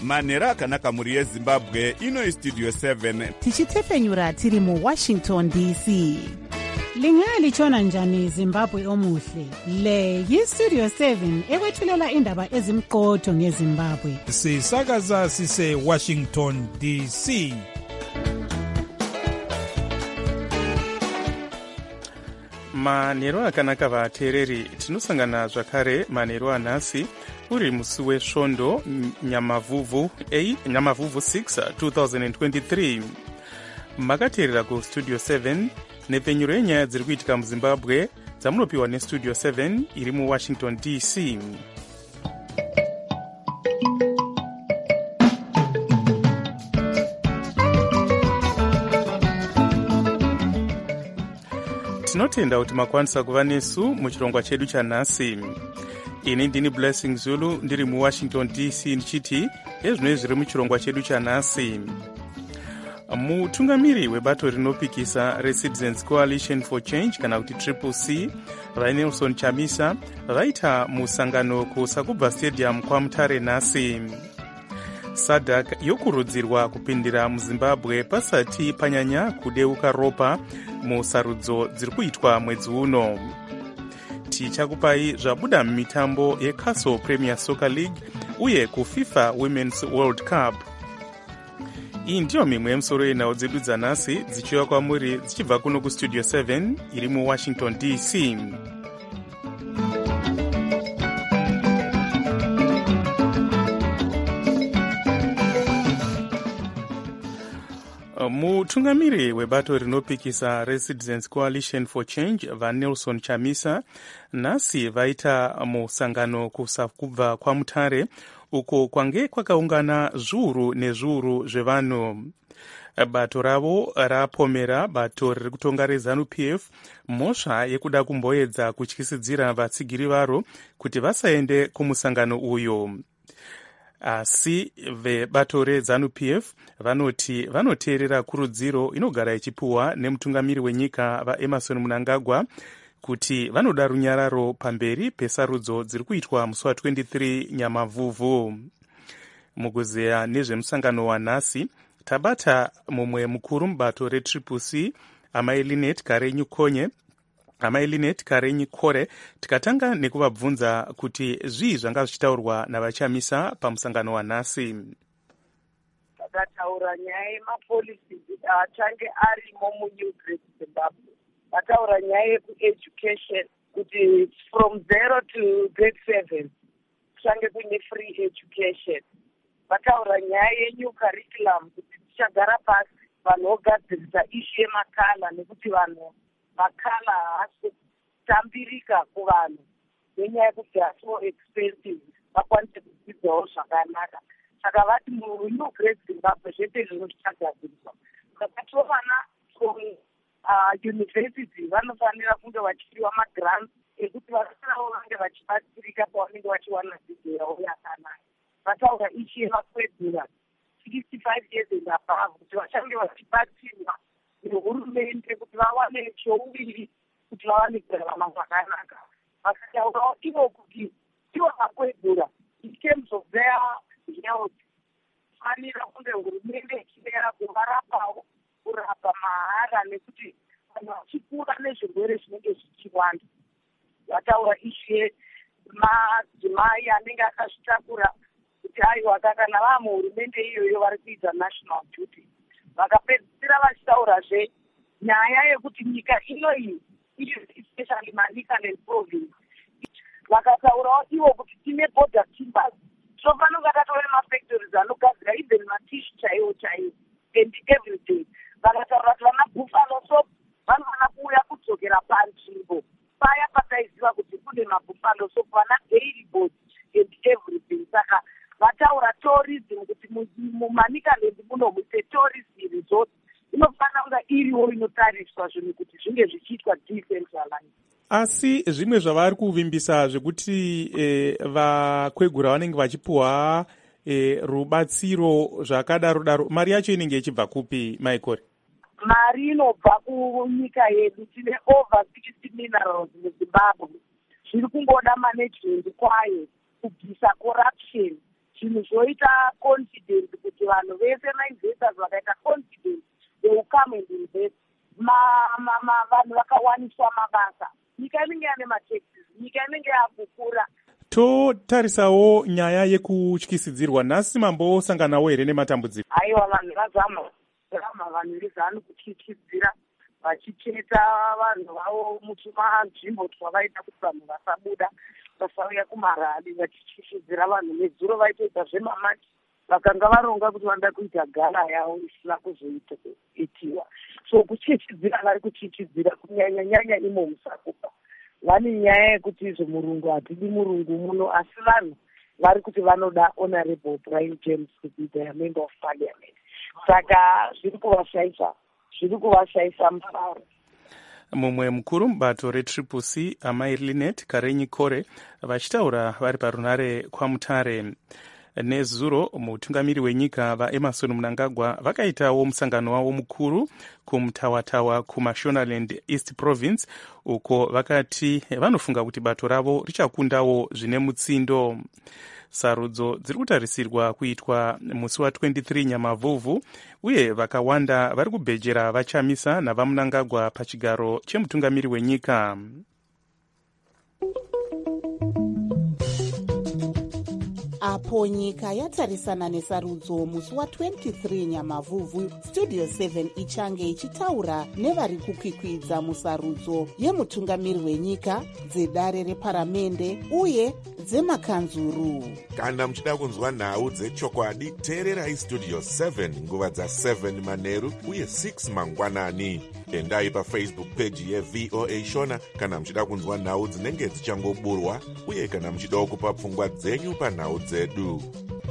manhero akanaka mhuri yezimbabwe. Ino Studio 7 tichitefenyura tiri muWashington DC. Lingalitshona njani Zimbabwe omuhle? Le yiStudio 7 ekwethulela indaba ezimqotho ngeZimbabwe. Sisakaza sise Washington DC. Manhero akanaka vateereri, tinosangana zvakare manhero anhasi uri musi wesvondo Nyamavhuvhu 6 2023. Makateerera kuStudio 7 nepfenyuro yenyaya dziri kuitika muZimbabwe dzamunopiwa neStudio 7 iri muWashington DC. Tinotenda kuti makwanisa kuva nesu muchirongwa chedu chanhasi. Ini ndini Blessing Zulu ndiri muWashington DC ndichiti ezvinoi zviri muchirongwa chedu chanhasi. Mutungamiri webato rinopikisa reCitizens Coalition for Change kana kuti CCC vaNelson Chamisa vaita musangano kuSakubva Stadium kwaMutare nhasi. SADC yokurudzirwa kupindira muZimbabwe pasati panyanya kudeuka ropa musarudzo dziri kuitwa mwedzi uno. Tichakupai zvabuda mumitambo yeCastle Premier Soccer League uye kuFIFA Women's World Cup. Iyi ndiyo mimwe yemusoro yenhau dzedu dzanhasi dzichiuya kwamuri dzichibva kuno kuStudio 7 iri muWashington DC. Mutungamiri webato rinopikisa reCitizens Coalition for Change vaNelson Chamisa nhasi vaita musangano kuSakubva kwaMutare uko kwange kwakaungana zviuru nezviuru zvevanhu. Bato ravo rapomera bato riri kutonga reZANU-PF mhosva yekuda kumboedza kutyisidzira vatsigiri varo kuti vasaende kumusangano uyo. Asi vebato reZANU-PF vanoti vanoteerera kurudziro inogara ichipuhwa nemutungamiri wenyika vaEmmerson Mnangagwa kuti vanoda runyararo pamberi pesarudzo dziri kuitwa musi wa23 Nyamavhuvhu. Mukuzeya nezvemusangano wanhasi tabata mumwe mukuru mubato reCCC Amai Linet Karenyi Kore tikatanga nekuvabvunza kuti zvii zvanga zvichitaurwa navaChamisa pamusangano wanhasi. Vakataura nyaya yemapolisi achange arimo muNew Great Zimbabwe. Vataura nyaya yekueducation kuti from 0 to grade 7 kuchange kune free education. Vataura nyaya yenew curriculum kuti tichagara pasi vanhu vogadzirisa ishu yemakala nekuti vanhu makala haasi kutambirika kuvanhu nenyaya yekuti haasi so expensive vakwanise kudzidzawo zvakanaka. Saka vati muNew Great Zimbabwe zvese zvino zvichagadziriswa. Vakatiwo vana from university vanofanira kunge vachipiwa magrants ekuti vanavo vange vachibatsirika pavanenge vachiwana dzidzo yavo yakanaka. Vataura ishu yemakwegura 65 years and above kuti vachange vachibatsirwa nehurumende kuti vawane chouviri kuti vawane kurarama zvakanaka. Vakataurawo ivo kuti ivo makwegura in terms of their health fanira kunge hurumende ichidera kuvarapawo kurapa mahara nekuti vanhu vachikura nezvirwere zvinenge zvichiwanda. Vataura ishu yemadzimai anenge akazvitakura kuti aiwa kana vamuhurumende iyoyo vari kuita national duty. Vakapedzisira vachitaurazve nyaya yekuti nyika inoyi especially manika neprovince vakataurawo ivo kuti tine border timbers tinofanira tatove mafactories anogadzira even matishu chaiwo and everyday. Vakataura kuti vana buffalo soap vanofana kuuya kudzokera panzvimbo paya pataiziva kuti kune mabuffalo soap vana daily boards and everything. Saka vataura tourism kuti mumanikaland muno muite tourism resort inofanira kunge iriwo inotariswa zvinhu kuti zvinge zvichiitwa decentralized. Asi zvimwe zvavari kuvimbisa zvekuti vakwegura vanenge vachipuhwa rubatsiro zvakadaro mari yacho inenge ichibva kupi Michael? Mari inobva kunyika yedu. Tine over 60 minerals muZimbabwe. Zviri kungoda management kwayo kubvisa corruption zvinhu zvoita confidence kuti vanhu vese mainvestors vakaita confidence they will come and invest. Vanhu vakawaniswa mabasa, nyika inenge yane mataxes, nyika inenge yakukura. Totarisawo nyaya yekutyisidzirwa, nhasi mambosanganawo here nematambudziko? Aiwa, vanhu vazama vanhu vezanu kutyisidzira vachicheta vanhu vavo mutumanzvimbo twavaita kuti vanhu vasabuda, vasauya kumarali, vachityisidzira vanhu. Nedzuro vaitoita zvemamati, vakanga varonga kuti vanoda kuita gala yavo isina kuzoitiwa. So kutyisidzira vari kutyisidzira kunyanya imo musakupa. Vane nyaya yekuti izvo murungu hatidi murungu muno, asi vanhu vari kuti vanoda Honorable Brian James kuti their member of parliament. Saka zviri kuvashaisa mufaro. Mumwe mukuru mubato retriple C, amai Linet Karenyi Kore, vachitaura vari parunare kwaMutare. Nezuro mutungamiri wenyika vaEmerson Mnangagwa vakaitawo musangano wavo mukuru kumutawatawa kuMashonaland East Province, uko vakati vanofunga kuti bato ravo richakundawo zvine mutsindo. Sarudzo dziri kutarisirwa kuitwa musi wa23 Nyamavhuvhu, uye vakawanda vari kubhejera vachamisa navaMnangagwa pachigaro chemutungamiri wenyika. Apo nyika yatarisana nesarudzo musi wa23 Nyamavhuvhu, Studio 7 ichange ichitaura nevari kukwikwidza musarudzo yemutungamiri wenyika, dzedare reparamende uye dzemakanzuru. Kana muchida kunzwa nhau dzechokwadi, teererai Studio 7 nguva dza7 manheru uye 6 mangwanani. Endai paFacebook page yeVOA Shona kana muchida kunzwa nhau dzinenge dzichangoburwa, uye kana muchida kupa pfungwa dzenyu panhau dzedu.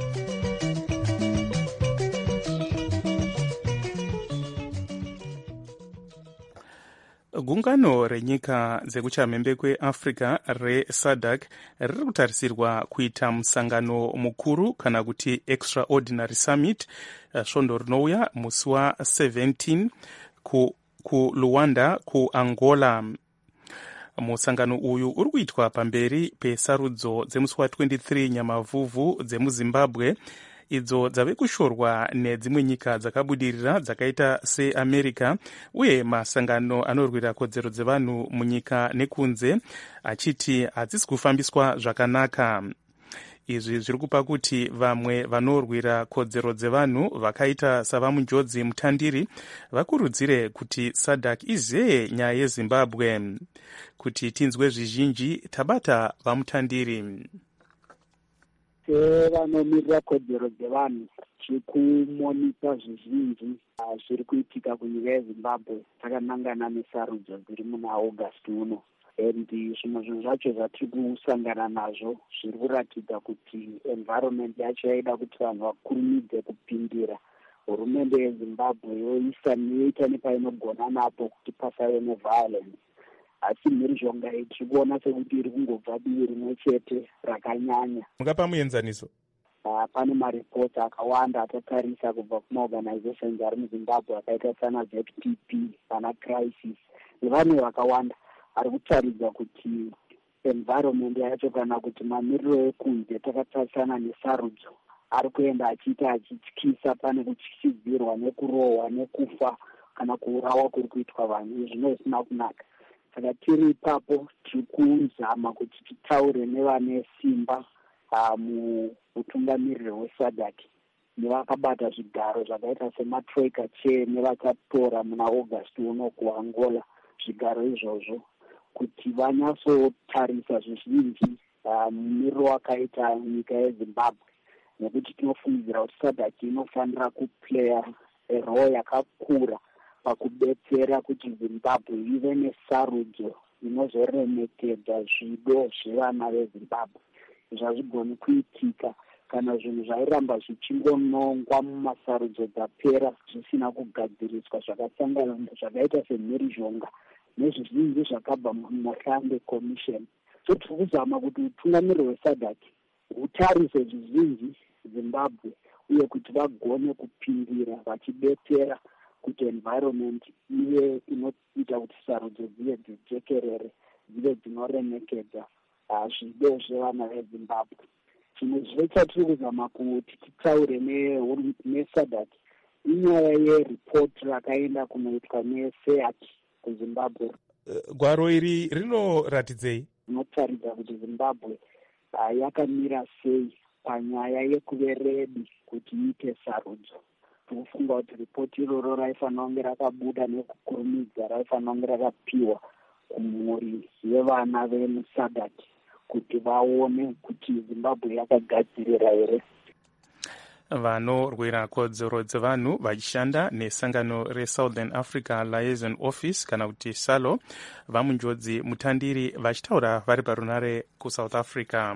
Gungano renyika dzekuchamhembe kweAfrica reSADC riri kutarisirwa kuita musangano mukuru kana kuti extraordinary summit svondo rinouya musi wa17 kuLuanda kuAngola. Musangano uyu uri kuitwa pamberi pesarudzo dzemusi wa23 Nyamavhuvhu dzemuZimbabwe, idzo dzave kushorwa nedzimwe nyika dzakabudirira dzakaita seAmerica, uye masangano anorwira kodzero dzevanhu munyika nekunze achiti hadzisi kufambiswa zvakanaka. Izvi zviri kupa kuti vamwe vanorwira kodzero dzevanhu vakaita savamunjodzi Mutandiri vakurudzire kuti SADC izeye nyaya yeZimbabwe. Kuti tinzwe zvizhinji, tabata vaMutandiri. Sevanomirira kodzero dzevanhu chikumonita zvizhinji zviri kuitika kunyika yeZimbabwe takanangana nesarudzo dziri muna August uno. Zvimwe zvinhu zvacho zvatiri kusangana nazvo zviri kuratidza kuti environment yacho yaida kuti vanhu vakurumidze kupindira. Hurumende yeZimbabwe yoita nepainogona napo kuti pasave neviolence. Asi mhirizhonga iyi tiri kuona sekuti iri kungobva divi rimwe chete rakanyanya. Mungapa muenzaniso? Pane maripoti akawanda atatarisa kubva kumaorganizations ari muZimbabwe akaita sana ZPP, sana Crisis nevamwe vakawanda ari kutaridza kuti environment yacho kana kuti mamiriro ekunze takatarisana nesarudzo ari kuenda achiita achityisa. Pane kutyisidzirwa nekurohwa nekufa kana kuurawa kuri kuitwa vanhu, zvino zvisina kunaka. Saka tiri ipapo tiri kuzama kuti titaure nevane simba muutungamiriri hweSADC nevakabata zvigaro zvakaita sematroika chair nevakatora muna August uno kuAngola zvigaro izvozvo, kuti vanyatsotarisa zvizhinji mumiriro wakaita nyika yeZimbabwe, nekuti tinofungidzira kuti SADC inofanira kuplaya role yakakura pakudetsera kuti Zimbabwe ive nesarudzo inozoremekedza zvido zvevana veZimbabwe. Zvazvigoni kuitika kana zvinhu zvairamba zvichingonongwa mumasarudzo dzapera zvisina kugadziriswa, zvakasangana zvakaita semhirizhonga nezvizhinji zvakabva muMahlange Commission. So tiri kuzama kuti utungamiriri hweSADC hutarise zvizhinji Zimbabwe, uye kuti vagone kupindira vachidetsera kuti environment ive inoita kuti sarudzo dzive dzijekerere, dzive dzinoremekedza zvido zvevana veZimbabwe. zvimwe zvechatiri kuzama kuti titaure neSADC inyaya yeripoti rakaenda kunoitwa neSEAT kuZimbabwe. Gwaro iri rinoratidzei? Rinotaridza kuti Zimbabwe yakamira sei panyaya yekuve redi kuti iite sarudzo. Tinofunga kuti ripoti iroro raifanira kunge rakabuda nekukurumidza, raifanira kunge rakapiwa kumhuri yevana vemuSADC kuti vaone kuti Zimbabwe yakagadzirira here. Vanorwira kodzero dzevanhu vachishanda nesangano reSouthern Africa Liaison Office kana kuti SALO vamunjodzi mutandiri vachitaura vari parunare kuSouth Africa.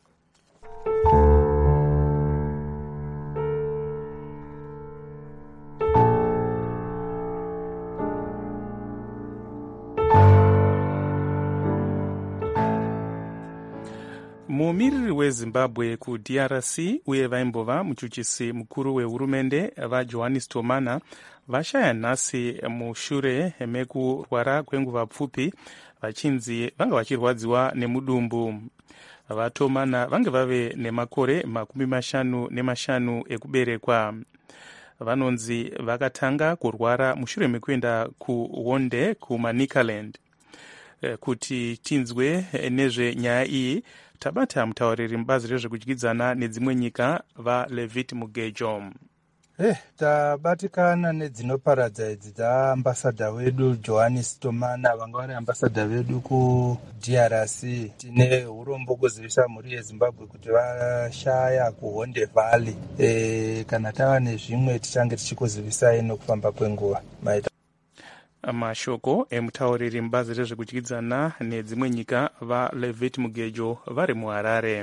Mumiriri weZimbabwe kuDRC uye vaimbova muchuchisi mukuru wehurumende vaJohannes Tomana vashaya nhasi mushure mekurwara kwenguva pfupi vachinzi vanga vachirwadziwa nemudumbu. VaTomana vange vave nemakore 55 ekuberekwa. Vanonzi vakatanga kurwara mushure mekuenda kuHonde kuManicaland. Kuti tinzwe nezvenyaya iyi tabata mutauriri mubazi rezvekudyidzana nedzimwe nyika vaLevit Mugejo. Tabatikana nedzinoparadza idzi dzaambasadha wedu Johannes Tomana vanga vari ambasadha vedu kuDRC. Tine urombo kuzivisa mhuri yeZimbabwe kuti vashaya kuHonde Valley. Kana tava nezvimwe tichange tichikuzivisai nokufamba kwenguva. Mashoko emutauriri mubazi rezvekudyidzana nedzimwe nyika vaLevit Mugejo vari muHarare.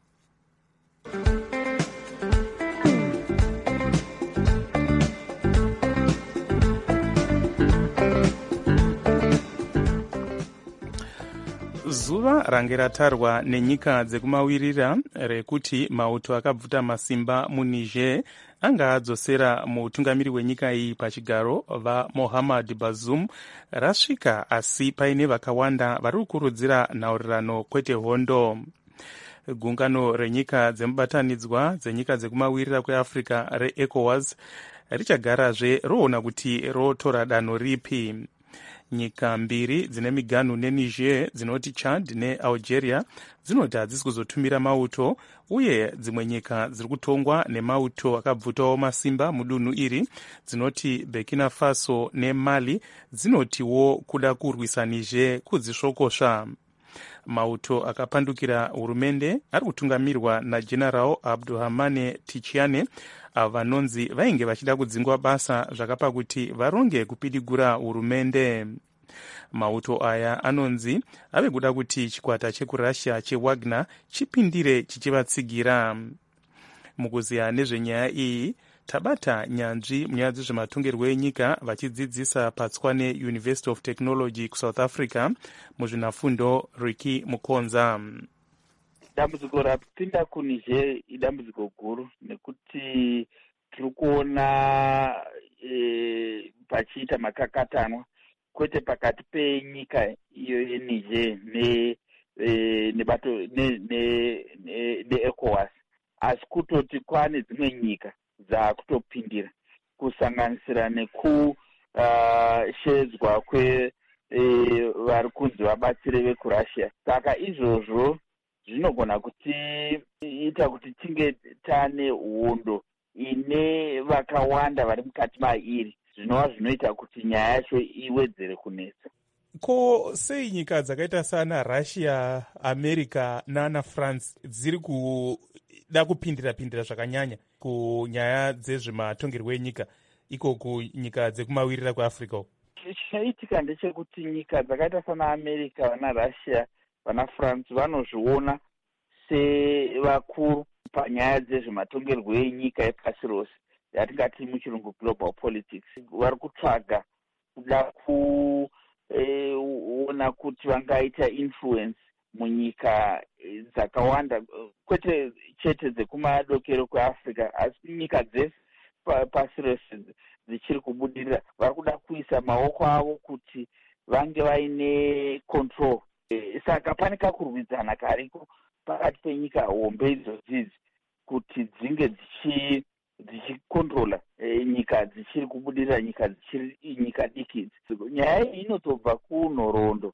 Zuva range ratarwa nenyika dzekumawirira rekuti mauto akabvuta masimba muNiger anga adzosera mutungamiri wenyika iyi pachigaro vaMohamed Bazoum rasvika, asi paine vakawanda vari kukurudzira nhaurirano kwete hondo. Gungano renyika dzemubatanidzwa dzenyika dzekumawirira kweAfrica reECOWAS richagarazve roona kuti rotora danho ripi. Nyika mbiri dzine miganhu neNiger dzinoti Chad neAlgeria dzinoti hadzisi kuzotumira mauto, uye dzimwe nyika dziri kutongwa nemauto akabvutawo masimba mudunhu iri dzinoti Burkina Faso neMali dzinotiwo kuda kurwisa Niger kudzisvokosva. Mauto akapandukira hurumende ari kutungamirwa naGeneral Abdurahmane Tichiane vanonzi vainge vachida kudzingwa basa zvakapa kuti varonge kupidigura hurumende. Mauto aya anonzi ave kuda kuti chikwata chekurussia cheWagner chipindire chichivatsigira. Mukuziya nezvenyaya iyi tabata nyanzvi munyaya dzezvematongerwo enyika vachidzidzisa patswane University of Technology kuSouth Africa muzvinafundo Ricky Mukonza. Dambudziko rapinda kuNiger idambudziko guru nekuti tiri kuona pachiita makakatanwa kwete pakati penyika iyo yeNiger nebato neECOWAS, asi kutoti kwane dzimwe nyika dzakutopindira kusanganisira nekushedzwa vari kunzi vabatsire vekurussia. Saka izvozvo zvinogona kuti ita kuti tinge tane hondo ine vakawanda vari mukati mairi, zvinova zvinoita kuti nyaya yacho iwedzere kunetsa. Ko sei nyika dzakaita sana Russia, America nana France dziri kuda kupindira zvakanyanya kunyaya dzezvematongerwo enyika iko kunyika dzekumawirira kweAfrica? Chinoitika ndechekuti nyika dzakaita sana America, vana Russia, vana France vanozviona sevakuru panyaya dzezvematongerwo enyika epasi rose, yatingati muchirungu global politics. Vari kutsvaga kuda kuona kuti vangaita influence munyika dzakawanda, kwete chete dzekumadokero kweAfrica, asi nyika dzese pasi rose dzichiri kubudirira. Vari kuda kuisa maoko avo kuti vange vaine control. Saka pane kakurwidzana kariko pakati penyika hombe idzodzidzi kuti dzinge dzichikontrola nyika dzichiri kubudirira, nyika dzichiri nyika diki. Nyaya iyi inotobva kunhoroondo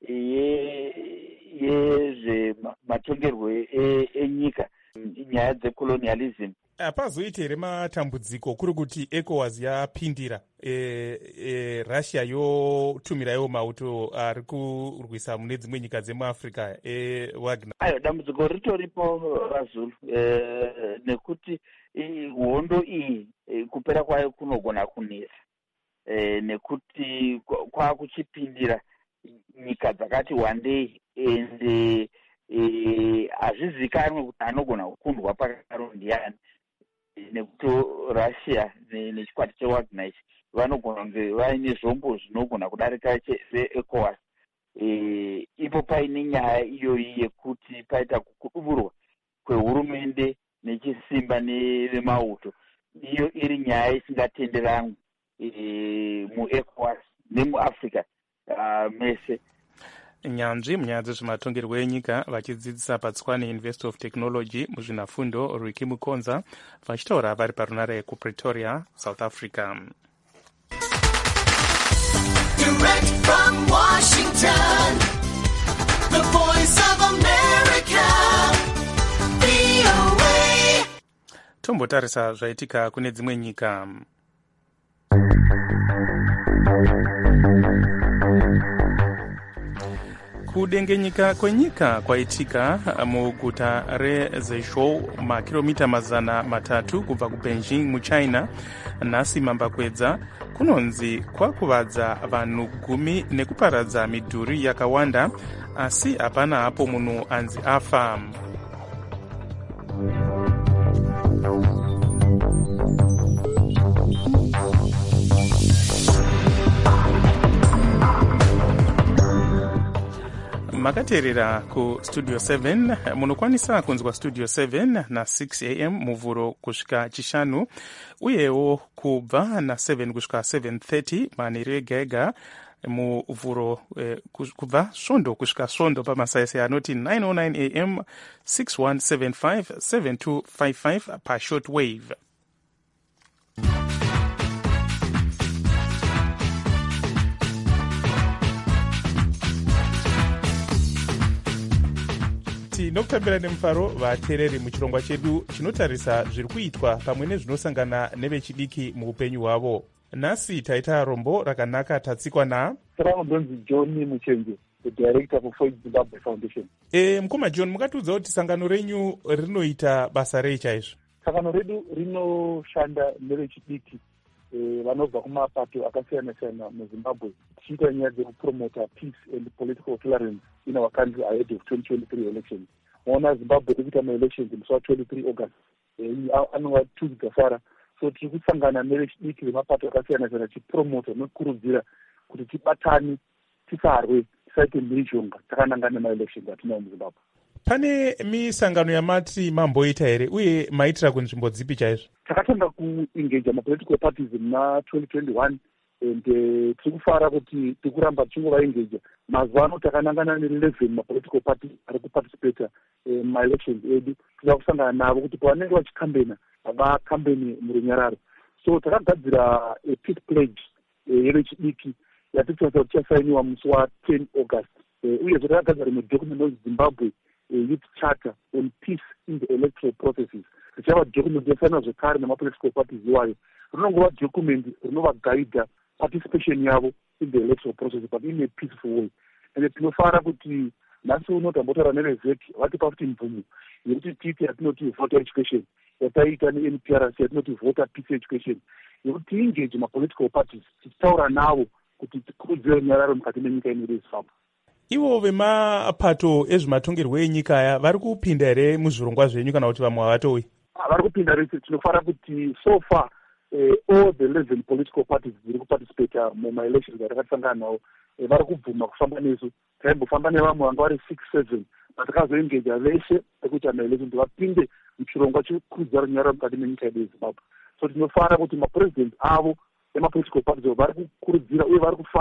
yezvematongerwo enyika, nyaya dzecolonialism. Hapazoiti here matambudziko kuri kuti ECOWAS yapindira Russia yotumirawo mauto ari kurwisa mune dzimwe nyika dzemuAfrica Wagner? Ayo dambudziko ritoripo Razulu, nekuti hondo iyi kupera kwayo kunogona kunesa, nekuti kwakuchipindira nyika dzakati wandei, ende hazvizikanwe kuti anogona kukundwa pakaro ndiani, nekuti Russia nechikwata cheWagner ichi vanogona kunge vaine zvombo zvinogona kudarika veECOWAS. Ipo paine nyaya iyoyi yekuti paita kukuduburwa kwehurumende nechisimba nevemauto, iyo iri nyaya isingatenderanwi muECOWAS nemuAfrica mese. Nyanzvi munyaya dzezvematongerwo enyika vachidzidzisa paTswane University of Technology muzvinafundo Rwiki Mukonza vachitaura vari parunare kuPretoria, South Africa. Direct from Washington, the voice of America, VOA. Tombotarisa zvaitika kune dzimwe nyika. Kudengenyika kwenyika kwaitika muguta reZhezhou, makilomita 300 kubva kuBeijing muChina. Nhasi mambakwedza kunonzi kwakuvadza vanhu 10 nekuparadza midhuri yakawanda, asi hapana hapo munhu anzi afa. Makateerera ku Studio 7, munokwanisa kunzwa Studio 7 na 6 am muvhuro kusvika chishanu, uyewo kubva na 7 kusvika 7:30 manheru ega ega muvhuro kubva svondo kusvika svondo pamasaisai anoti 909 am 6175 7255 pashort wave. Nokutambira nemufaro vateereri muchirongwa chedu chinotarisa zviri kuitwa pamwe nezvinosangana nevechidiki muupenyu hwavo. Nhasi taita rombo rakanaka tatsikwa na Ndonzi John Muchenje, the director for Foyt Zimbabwe Foundation. Mukoma John, mukatiudza kuti sangano renyu rinoita basa rei chaizvo? Sangano redu rinoshanda nevechidiki vanobva kumapato akasiyana-siyana muZimbabwe, tichiita nyaya dzekupromota peace and political tolerance in our country ahead of 2023 elections. Maona Zimbabwe ikuita ma-elections musi wa23 August, anova 2 dzasara. So tiri kusangana nevechidiki vemapato akasiyana-siyana tichipromota nekukurudzira kuti tibatane, tisarwe, tisaite mhirizhonga takanangana nema-elections atinawo muZimbabwe. Pane misangano yamati mamboita here, uye maitira kunzvimbo dzipi chaizvo? Takatanga kuengage ma-political parties muna 2021 and tiri kufara kuti tiri kuramba tichingovaengeja. Mazuva ano takanangana ne11 ma-political parties ari kuparticipata ma-elections edu. Tinoda kusangana navo kuti pavanenge vachikambena vakambeni murunyararo. So takagadzira peace pledge yerechidiki yatitoita kuti chasainiwa musi wa10 August. Uye takagadzira rimwe document of Zimbabwe Youth Charter on Peace in the Electoral Processes. Richava document yasainwa zvekare nemapolitical parties iwayo. Rinongova document rinovagaidha participation yavo in the electoral process but in a peaceful way. And tinofara kuti nhasi uno tambotaura nevezek vatipa kuti mvumo yekuti tiite yatinoti voter education, yataita neNPRC yatinoti voter peace education, yekuti tiengage mapolitical parties tichitaura navo kuti tikurudzire nyararo mukati menyika ino yeZimbabwe. Ivo vemapato ezvematongerwo enyika aya vari kupinda here muzvirongwa zvenyu kana kuti vamwe havatoi? Vari kupinda rese. Tinofara kuti so far all the 11 political parties dziri kuparticipata muma-elections atakatisangana nawo vari kubvuma kufamba nesu. Taimbofamba nevamwe vanga vari 6-7 matakazoengeja veshe ekuita ma-elections vapinde muchirongwa chekukurudzira runyararo mukati menyika yedu yeZimbabwe. So tinofara kuti mapresident avo emapolitical parties vari kukurudzira uye vari kufara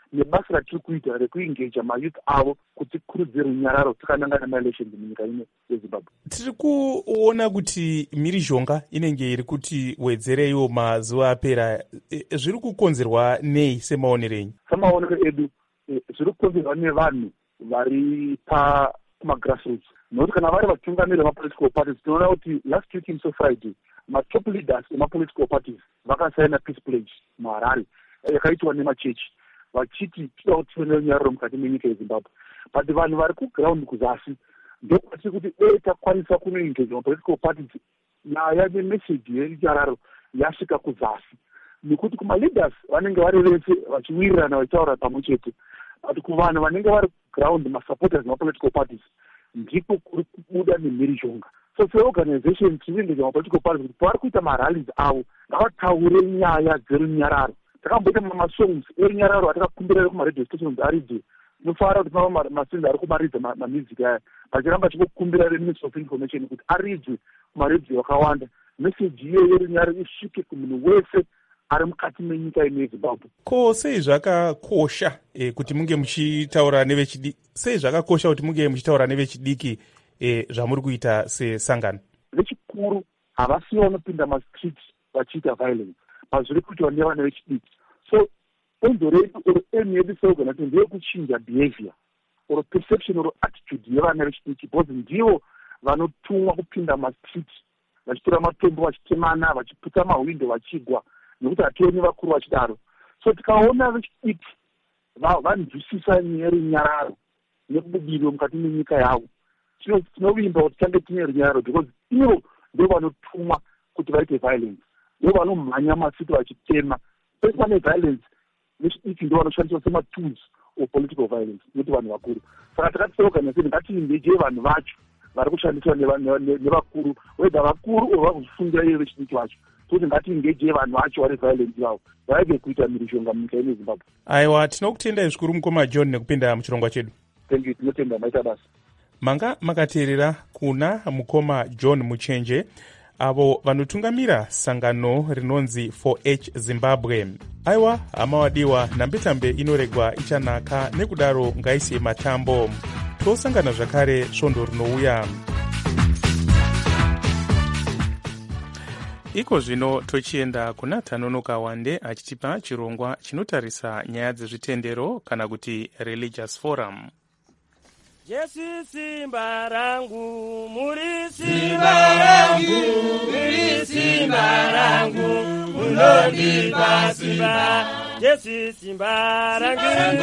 nebasa ratiri kuita rekuengeja mayouth avo kuti kurudzire runyararo takanangana maelections munyika ino yezimbabwe. Tiri kuona kuti mhirizhonga inenge iri kuti wedzereiwo mazuva apera. Zviri kukonzerwa nei semaonero enyu? Samaonero edu zviri kukonzerwa nevanhu vari pamagrassroots, nokuti kana vari vatungamiri vemapolitical parties tinoona kuti last week in Friday matop leaders emapolitical parties vakasaina peace pledge muHarare yakaitwa nemachechi vachiti tida kuti tive nerunyararo mukati menyika yezimbabwe. But vanhu vari kuground kuzasi ndokwatiri kuti takwanisa kunoengage mapolitical parties nyaya nemeseji yerunyararo yasvika kuzasi, nekuti kumaleaders vanenge vari vese vachiwirirana vachitaura pamwe chete, but kuvanhu vanenge vari ground masupporters emapolitical parties ndiko kuri kubuda nemhirizhonga. So seorganization tinoengage mapolitical parties kuti pavari kuita marallies avo ngavataure nyaya dzerunyararo. Takamboita masongs erunyararo atakakumbira kumaredio stations aridze, tinofara kuti masenzi ari kumaridza mamusic aya vachiramba achikukumbira reministry of information kuti aridze kumaredio akawanda, meseji iyoyo yerunyararo isvike kumunhu wese ari mukati menyika ino yezimbabwe. Ko sei zvakakosha kuti munge muchitaura nevechidiki, sei zvakakosha kuti munge muchitaura nevechidiki zvamuri kuita sesangano? Vechikuru havasiwo vanopinda mastreet vachiita violence, zviri kuitwa nevana vechidiki. So enzo redu or aim yedu seorganization ndeyekuchinja behavior or perception or attitude yevana vechidiki, because ndivo vanotumwa kupinda mastreet vachitora matombo vachitemana vachiputsa mahwindo vachigwa, nekuti hationi vakuru vachidaro. So tikaona vechidiki vanzwisisa nyaya runyararo nekubudiriro mukati menyika yavo, tinovimba kuti tange tine runyararo, because ivo ndo vanotumwa kuti vaite violence, ndo vanomhanya masito vachitema. Pese pane violence vechidiki ndo vanoshandiswa sematools of political violence, nekuti vanhu vakuru. Saka takati seorganization ngatiengeje vanhu vacho vari kushandiswa nevakuru, weda vakuru or vakuzvifundira ivo vechidiki vacho, kuti ngatiengeje vanhu vacho vari violence yavo vaige kuita mhirizhonga munyika ino yezimbabwe. Aiwa, tinokutendai zvikuru mukoma John nekupinda muchirongwa chedu. Thank you, tinotenda, maita basa. Manga makateerera kuna mukoma John Muchenje avo vanotungamira sangano rinonzi 4H Zimbabwe. Aiwa, hama wadiwa, nambetambe inoregwa ichanaka, nekudaro ngaise matambo. Tosangana zvakare svondo rinouya. Iko zvino tochienda kuna Tanonoka Wande achitipa chirongwa chinotarisa nyaya dzezvitendero kana kuti religious forum. Jesu simba rangu, muri simba rangu, muri simba rangu, munondipa simba. Jesu simba rangu,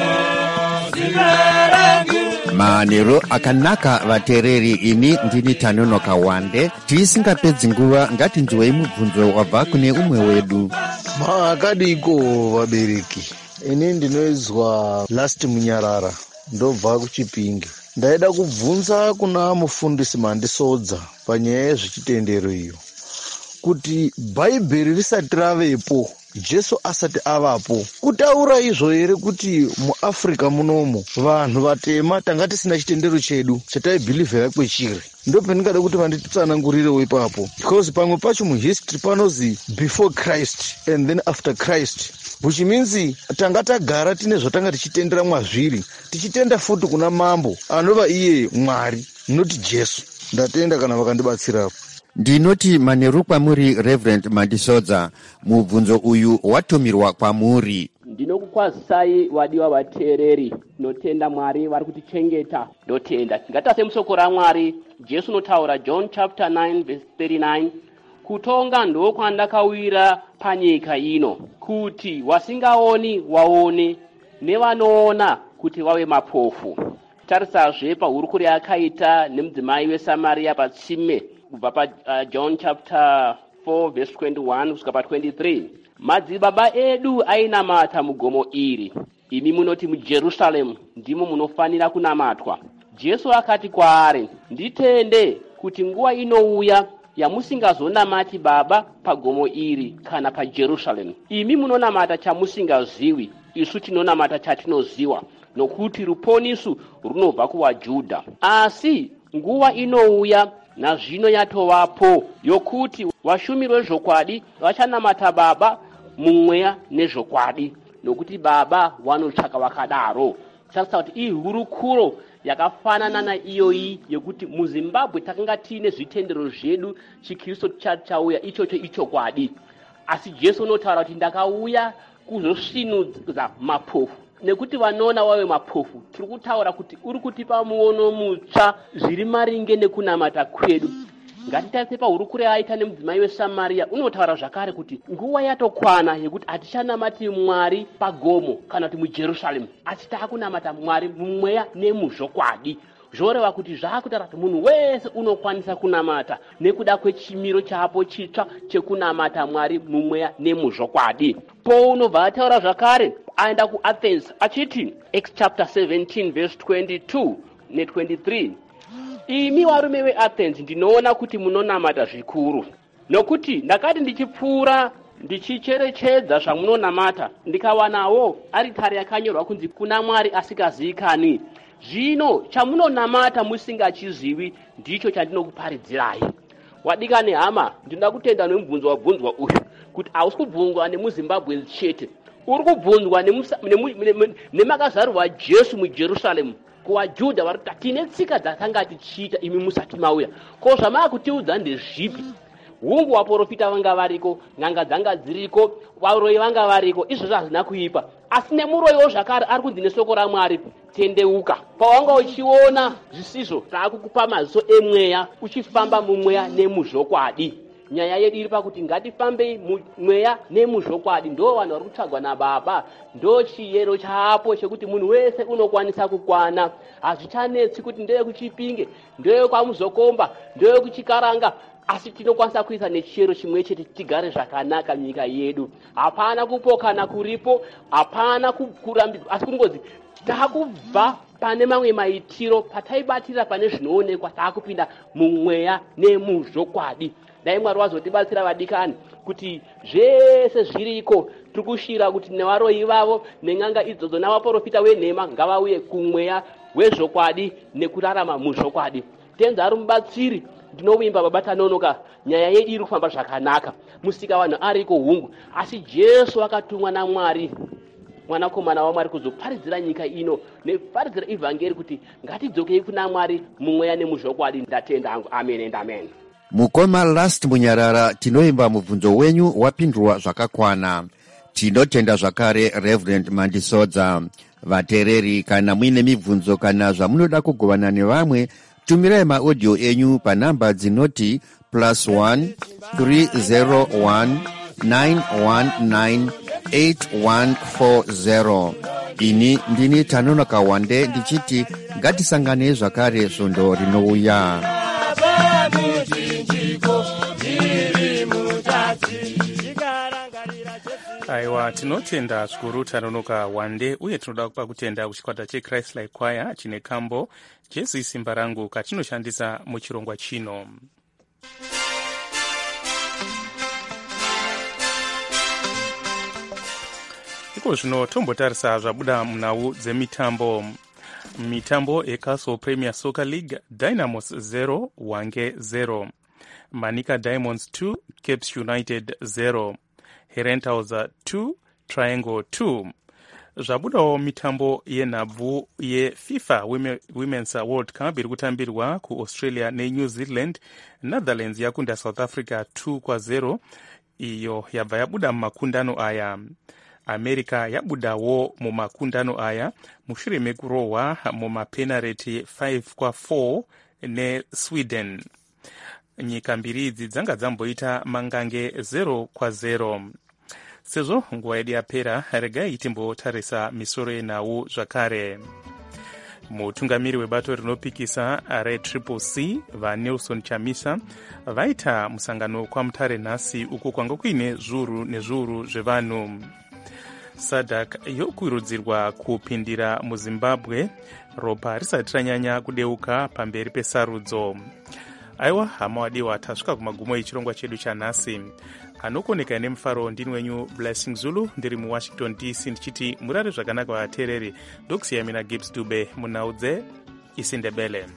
simba rangu. Manero akanaka vatereri, ini ndini Tanonoka Wande. Tisingapedzi nguva ngatinzwei mubvunzo wabva kune umwe wedu. Makadiko vabereki, ini ndinoizwa Last Munyarara, ndobva kuChipinge. Ndaida kubvunza kuna mufundisi mandisodza panyaya yezvechitendero iyo, kuti Bhaibheri risati ravepo, Jesu asati avapo, kutaura izvo here kuti muAfrica munomu vanhu vatema tanga tisina chitendero chedu chataibhilivhera kwechiri? Ndo pendingada kuti vanditsanangurirewo ipapo, because pamwe pacho muhistory panozi before Christ and then after Christ, which means tanga tagara tine zvatanga tichitendera mwazviri, tichitenda futi kuna mambo anova iye Mwari, noti Jesu. Ndatenda kana vakandibatsirapo. Ndinoti manheru kwamuri Reverend Mandisodza, mubvunzo uyu watumirwa kwamuri. Ndinokukwazisai wadiwa vateereri, notenda Mwari vari kutichengeta, ndotenda. Ngatase musoko raMwari, Jesu notaura John chapter 9 verse 39, kutonga ndokwandakawira panyika ino, kuti wasingaoni waone, nevanoona kuti vave mapofu. Tarisazve pahurukuri yakaita nemudzimai weSamaria patsime, kubva pa John chapter 4 verse 21 kusvika pa 23. Madzibaba edu ainamata mugomo iri, imi munoti muJerusaremu ndimo munofanira kunamatwa. Jesu akati kwaari, nditende kuti nguva inouya yamusingazonamati Baba pagomo iri kana paJerusaremu. Imi munonamata chamusingazivi, isu tinonamata chatinoziva, nokuti ruponisu runobva kuvaJudha. Asi nguva inouya, nazvino yatovapo, yokuti vashumi vezvokwadi vachanamata Baba mumweya nezvokwadi, nokuti baba vanotsvaka vakadaro. Tarisa kuti ihurukuro yakafanana naiyoyi yekuti muZimbabwe takanga tiine zvitendero zvedu chiKristu chauya ichocho ichokwadi, asi Jesu unotaura kuti ndakauya kuzosvinudza mapofu. Nekuti vanoona wave mapofu, tiri kutaura kuti uri kutipa muono mutsva zviri maringe nekunamata kwedu. Ngatitarise pahurukuro yaaita nemudzimai weSamaria, unotaura zvakare kuti nguva yatokwana yekuti hatichanamati Mwari pagomo kana kuti muJerusarema, asi taakunamata Mwari mumweya nemuzvokwadi. Zvoreva kuti zvakutaura kuti munhu wese unokwanisa kunamata nekuda kwechimiro chapo chitsva chekunamata Mwari mumweya nemuzvokwadi. Paul unobva ataura zvakare aenda kuAthens achiti, Acts chapter 17 verse 22 ne23, imi varume veAthens ndinoona kuti munonamata zvikuru, nokuti ndakati ndichipfuura ndichicherechedza zvamunonamata ndikawanawo aritari yakanyorwa kunzi kuna Mwari asikazivikani. Zvino chamunonamata musingachizivi ndicho chandinokuparidzirai. Wadikani hama, ndinoda kutenda nemubvunzo wabvunzwa uyu kuti hausi kubvunzwa nemuZimbabwe chete, uri kubvunzwa nemakazarwa Jesu muJerusarema. KuvaJudha vari kuti tine tsika dzatanga tichiita imi musati mauya. Ko zvamava kutiudza ndezvipi? Hungu vaprofita vanga variko, n'anga dzanga dziriko, varoyi vanga variko, izvozvo hazvina kuipa. Asi nemuroyiwo zvakare ari kunzi nesoko raMwari, tendeuka. Pawanga uchiona zvisizvo, taakukupa maziso emweya, uchifamba mumweya nemuzvokwadi. Nyaya yedu iri pakuti ngatifambei mumweya nemuzvokwadi. Ndo vanhu vari kutsvagwa naBaba, ndo chiyero chapo chekuti munhu wese unokwanisa kukwana. Hazvichanetsi kuti ndeye kuChipinge, ndeye kwaMuzokomba, ndeye kuChikaranga, asi tinokwanisa kuisa nechiyero chimwe chete tigare zvakanaka nyika yedu. Hapana kupokana kuripo, hapana kurambidzwa, asi kungozi takubva pane mamwe maitiro pataibatira pane zvinoonekwa taakupinda mumweya nemuzvokwadi. Dai Mwari wazotibatsira vadikani kuti zvese zviriko tiri kushira kuti nevaroyi vavo nen'anga idzodzo navaprofita wenhema ngavauye kumweya wezvokwadi nekurarama muzvokwadi. Tenzi ari mubatsiri, ndinovimba baba tanonoka, nyaya yedu iri kufamba zvakanaka, musika vanhu ariko hungu, asi Jesu akatumwa naMwari mwanakomana waMwari kuzoparidzira nyika ino neparidzira ivhangeri kuti ngatidzokei kuna Mwari mumweya nemuzvokwadi. Ndatenda hangu, amen and amen. Mukoma Last Munyarara, tinoimba mubvunzo wenyu wapindurwa zvakakwana. Tinotenda zvakare Reverend Mandisodza. Vateereri, kana muine mibvunzo kana zvamunoda kugovana nevamwe, tumirai maaudio enyu panhamba dzinoti +1 301 919 8140. Ini ndini Tanonoka Wande ndichiti ngatisangane zvakare svondo rinouya. Aiwa, tinotenda zvikuru Tanonoka Wande, uye tinoda kupa kutenda kuchikwata cheChrist Like Choir chine kambo Jesu Simba Rangu katinoshandisa muchirongwa chino. Iko zvino tombotarisa zvabuda munhau dzemitambo. Mitambo eCastle Premier Soccer League, Dynamos 0 Hwange 0, Manica Diamonds 2 Capes United 0, Herentals 2 Triangle 2. Zvabudawo mitambo yenhabvu yeFIFA Women's World Cup iri kutambirwa kuAustralia neNew Zealand. Netherlands yakunda South Africa 2-0, iyo yabva yabuda mumakundano aya. America yabudawo mumakundano aya mushure mekurohwa mumapenalty 5-4 neSweden. Nyika mbiri idzi dzanga dzamboita mangange 0-0. Sezvo nguva yedu yapera, regai timbotarisa misoro yenhau zvakare. Mutungamiri webato rinopikisa reCCC vaNelson Chamisa vaita musangano kwaMutare nhasi, uko kwanga kuine zviuru nezviuru zvevanhu. SADC yokurudzirwa kupindira muZimbabwe ropa risati ranyanya kudeuka pamberi pesarudzo. Aiwa, hama wadiwa, tasvika kumagumo echirongwa chedu chanhasi. Anokoneka nemufaro ndini wenyu Blessing Zulu, ndiri muWashington DC ndichiti murare zvakanaka vateereri. Ndokusiyamina Gibbs Dube munhau dzeIsindebele.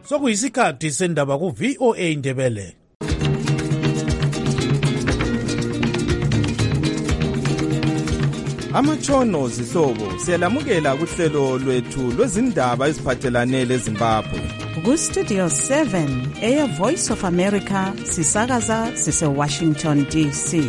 sokuyisikhathi sendaba ku-VOA Indebele. Amatshono zihlobo siyalamukela kuhlelo lwethu lwezindaba eziphathelane leZimbabwe. Ku-Studio 7 Air Voice of America sisakaza sise-Washington DC.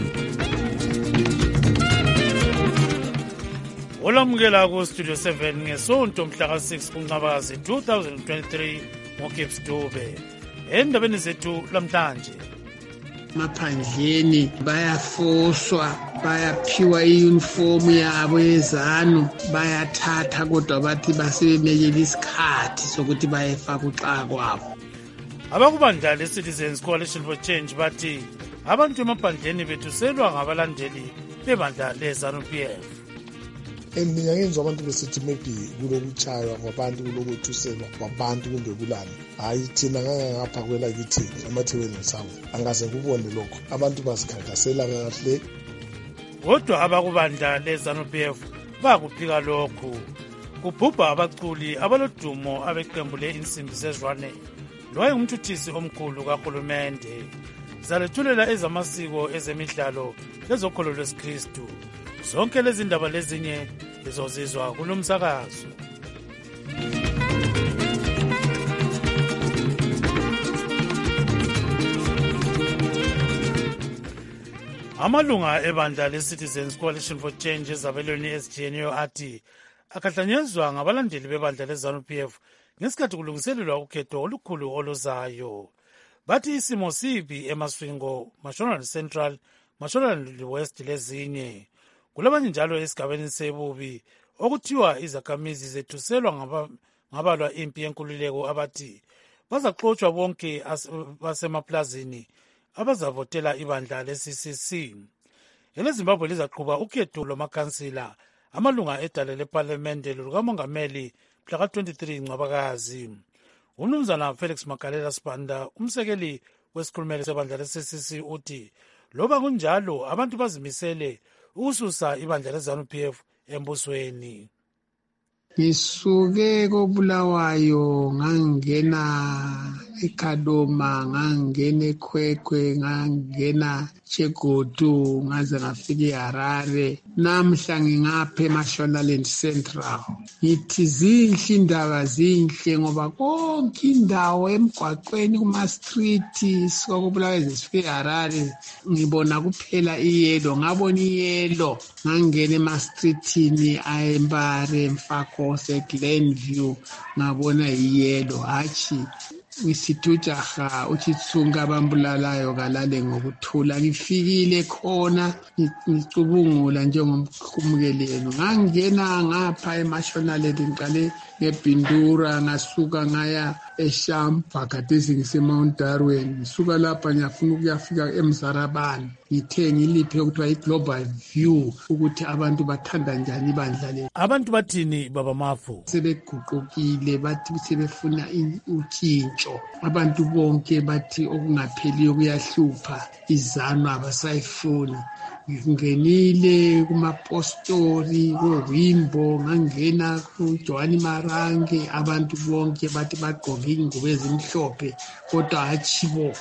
Olamukela ku-Studio 7 ngesonto mhla ka-6 kuNcwaba 2023 ngoGibbs Dube. Endabeni zethu lamhlanje. Maphandleni bayafoswa, bayaphiwa iyunifomu yabo yezanu, bayathatha kodwa bathi basebemekela isikhathi sokuthi bayefaka uxaka kwabo. Abakubandla le-Citizens Coalition for Change bathi abantu emaphandleni bethuselwa ngabalandeli bebandla le-ZANU-PF. Eminyakeni abantu besithi maybe kulokutshaywa ngabantu, kulokuthuselwa kwabantu kumbe kulani. Hayi thina ngangapha kwelakithi emathebeni ngisawo angaze kubone lokho, abantu basikhankasela kahle. Kodwa abakubandla le-ZANU-PF bakuphika lokhu. Kubhubha abaculi abalodumo abeqembu le-insimbi zezwane loyengumthuthisi omkhulu kahulumende. Zalethulela ezamasiko, ezemidlalo, lezokholo lwesikristu. Zonke lezi ndaba lezinye lizozizwa kulo msakazo. Amalunga ebandla le-Citizens Coalition for Change ezabelweni ezitshiyeneyo athi akhahlanyezwa ngabalandeli bebandla le-ZANU-PF ngesikhathi kulungiselelwa ukhetho olukhulu oluzayo. Bathi isimo sibi eMasvingo, Mashonaland Central, Mashonaland West lezinye. Kulabanye njalo esigabeni sebubi okuthiwa izakhamizi zethuselwa ngabalwa impi yenkululeko abathi bazaxotshwa bonke basemaplazini abazavotela ibandla le-CCC. EleZimbabwe lizaqhuba ukhetho lwamakhansila amalunga edale leparlamente lukamongameli mhla ka-23 Ncwabakazi. Umnumzana Felix Magalela Sibanda, umsekeli wesikhulumeli sebandla le-CCC, uthi loba kunjalo abantu bazimisele ukususa ibandla le-ZANU-PF embusweni. Ngisuke koBulawayo ngangena eKadoma, ngangena eKwekwe, ngangena Chegodu, ngaze ngafika eHarare. Namhla ngingapha eMashonaland Central. Ngithi zinhle indaba, zinhle ngoba konke indawo emgwaqweni kuma-street sokobulawayo sifike eHarare ngibona kuphela iyelo. Ngabona iyelo ngangena ema-streetini ayeMbare, Mfakose, Glenview, ngabona iyelo. Hatshi ngisithujaha uchitsunga bambulalayo kalale ngokuthula. Ngifikile khona ngicubungula njengomkhumukelelo. Ngangena ngapha eMashonaland ngiqale ngeBindura, ngasuka ngaya eShampa gadesi ngiseMount Darwin. Ngisuka lapha ngiyafuna ukuyafika eMzarabani. Ngithe ngiliphe ukuthiwa i-Global View ukuthi abantu bathanda njani ibandla le. Abantu bathini baba Mafu? Sebeguqukile, bathi sebefuna utshintsho. Abantu bonke bathi okungapheliyo kuyahlupha, iZANU abasayifuni. Ngingenile kumapostori, kuWimbo, ngangena kuJohani Marange. Abantu bonke bathi bagqoke ingubo ezimhlophe kodwa hatshibo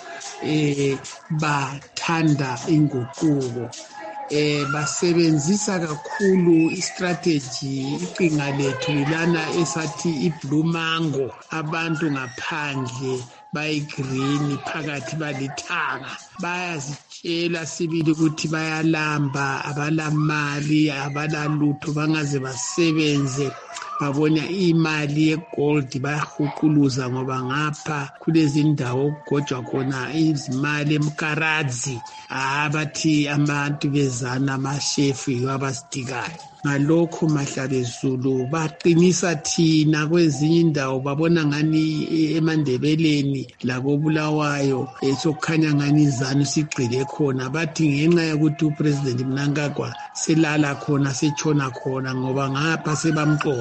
bathanda inguquko. Basebenzisa kakhulu istrategy, iqhinga lethu lana esathi iBlue Mango. Abantu ngaphandle bayigreen, phakathi balithanga. Bayazitshela sibili ukuthi bayalamba, abalamali, abalalutho, bangaze basebenze babona imali yegold bayahuquluza ngoba ngapha kulezi ndawo okugojwa khona izimali eMkaradzi. Bathi abantu bezana amashefu abasidikayo. Ngalokho Mahlabezulu baqinisa thina kwezinye indawo, babona ngani eMandebeleni lakoBulawayo sokukhanya ngani iZANU sigcile khona. Bathi ngenxa yokuthi uPresident Mnangagwa selala khona, setshona khona ngoba ngapha sebamxotsha.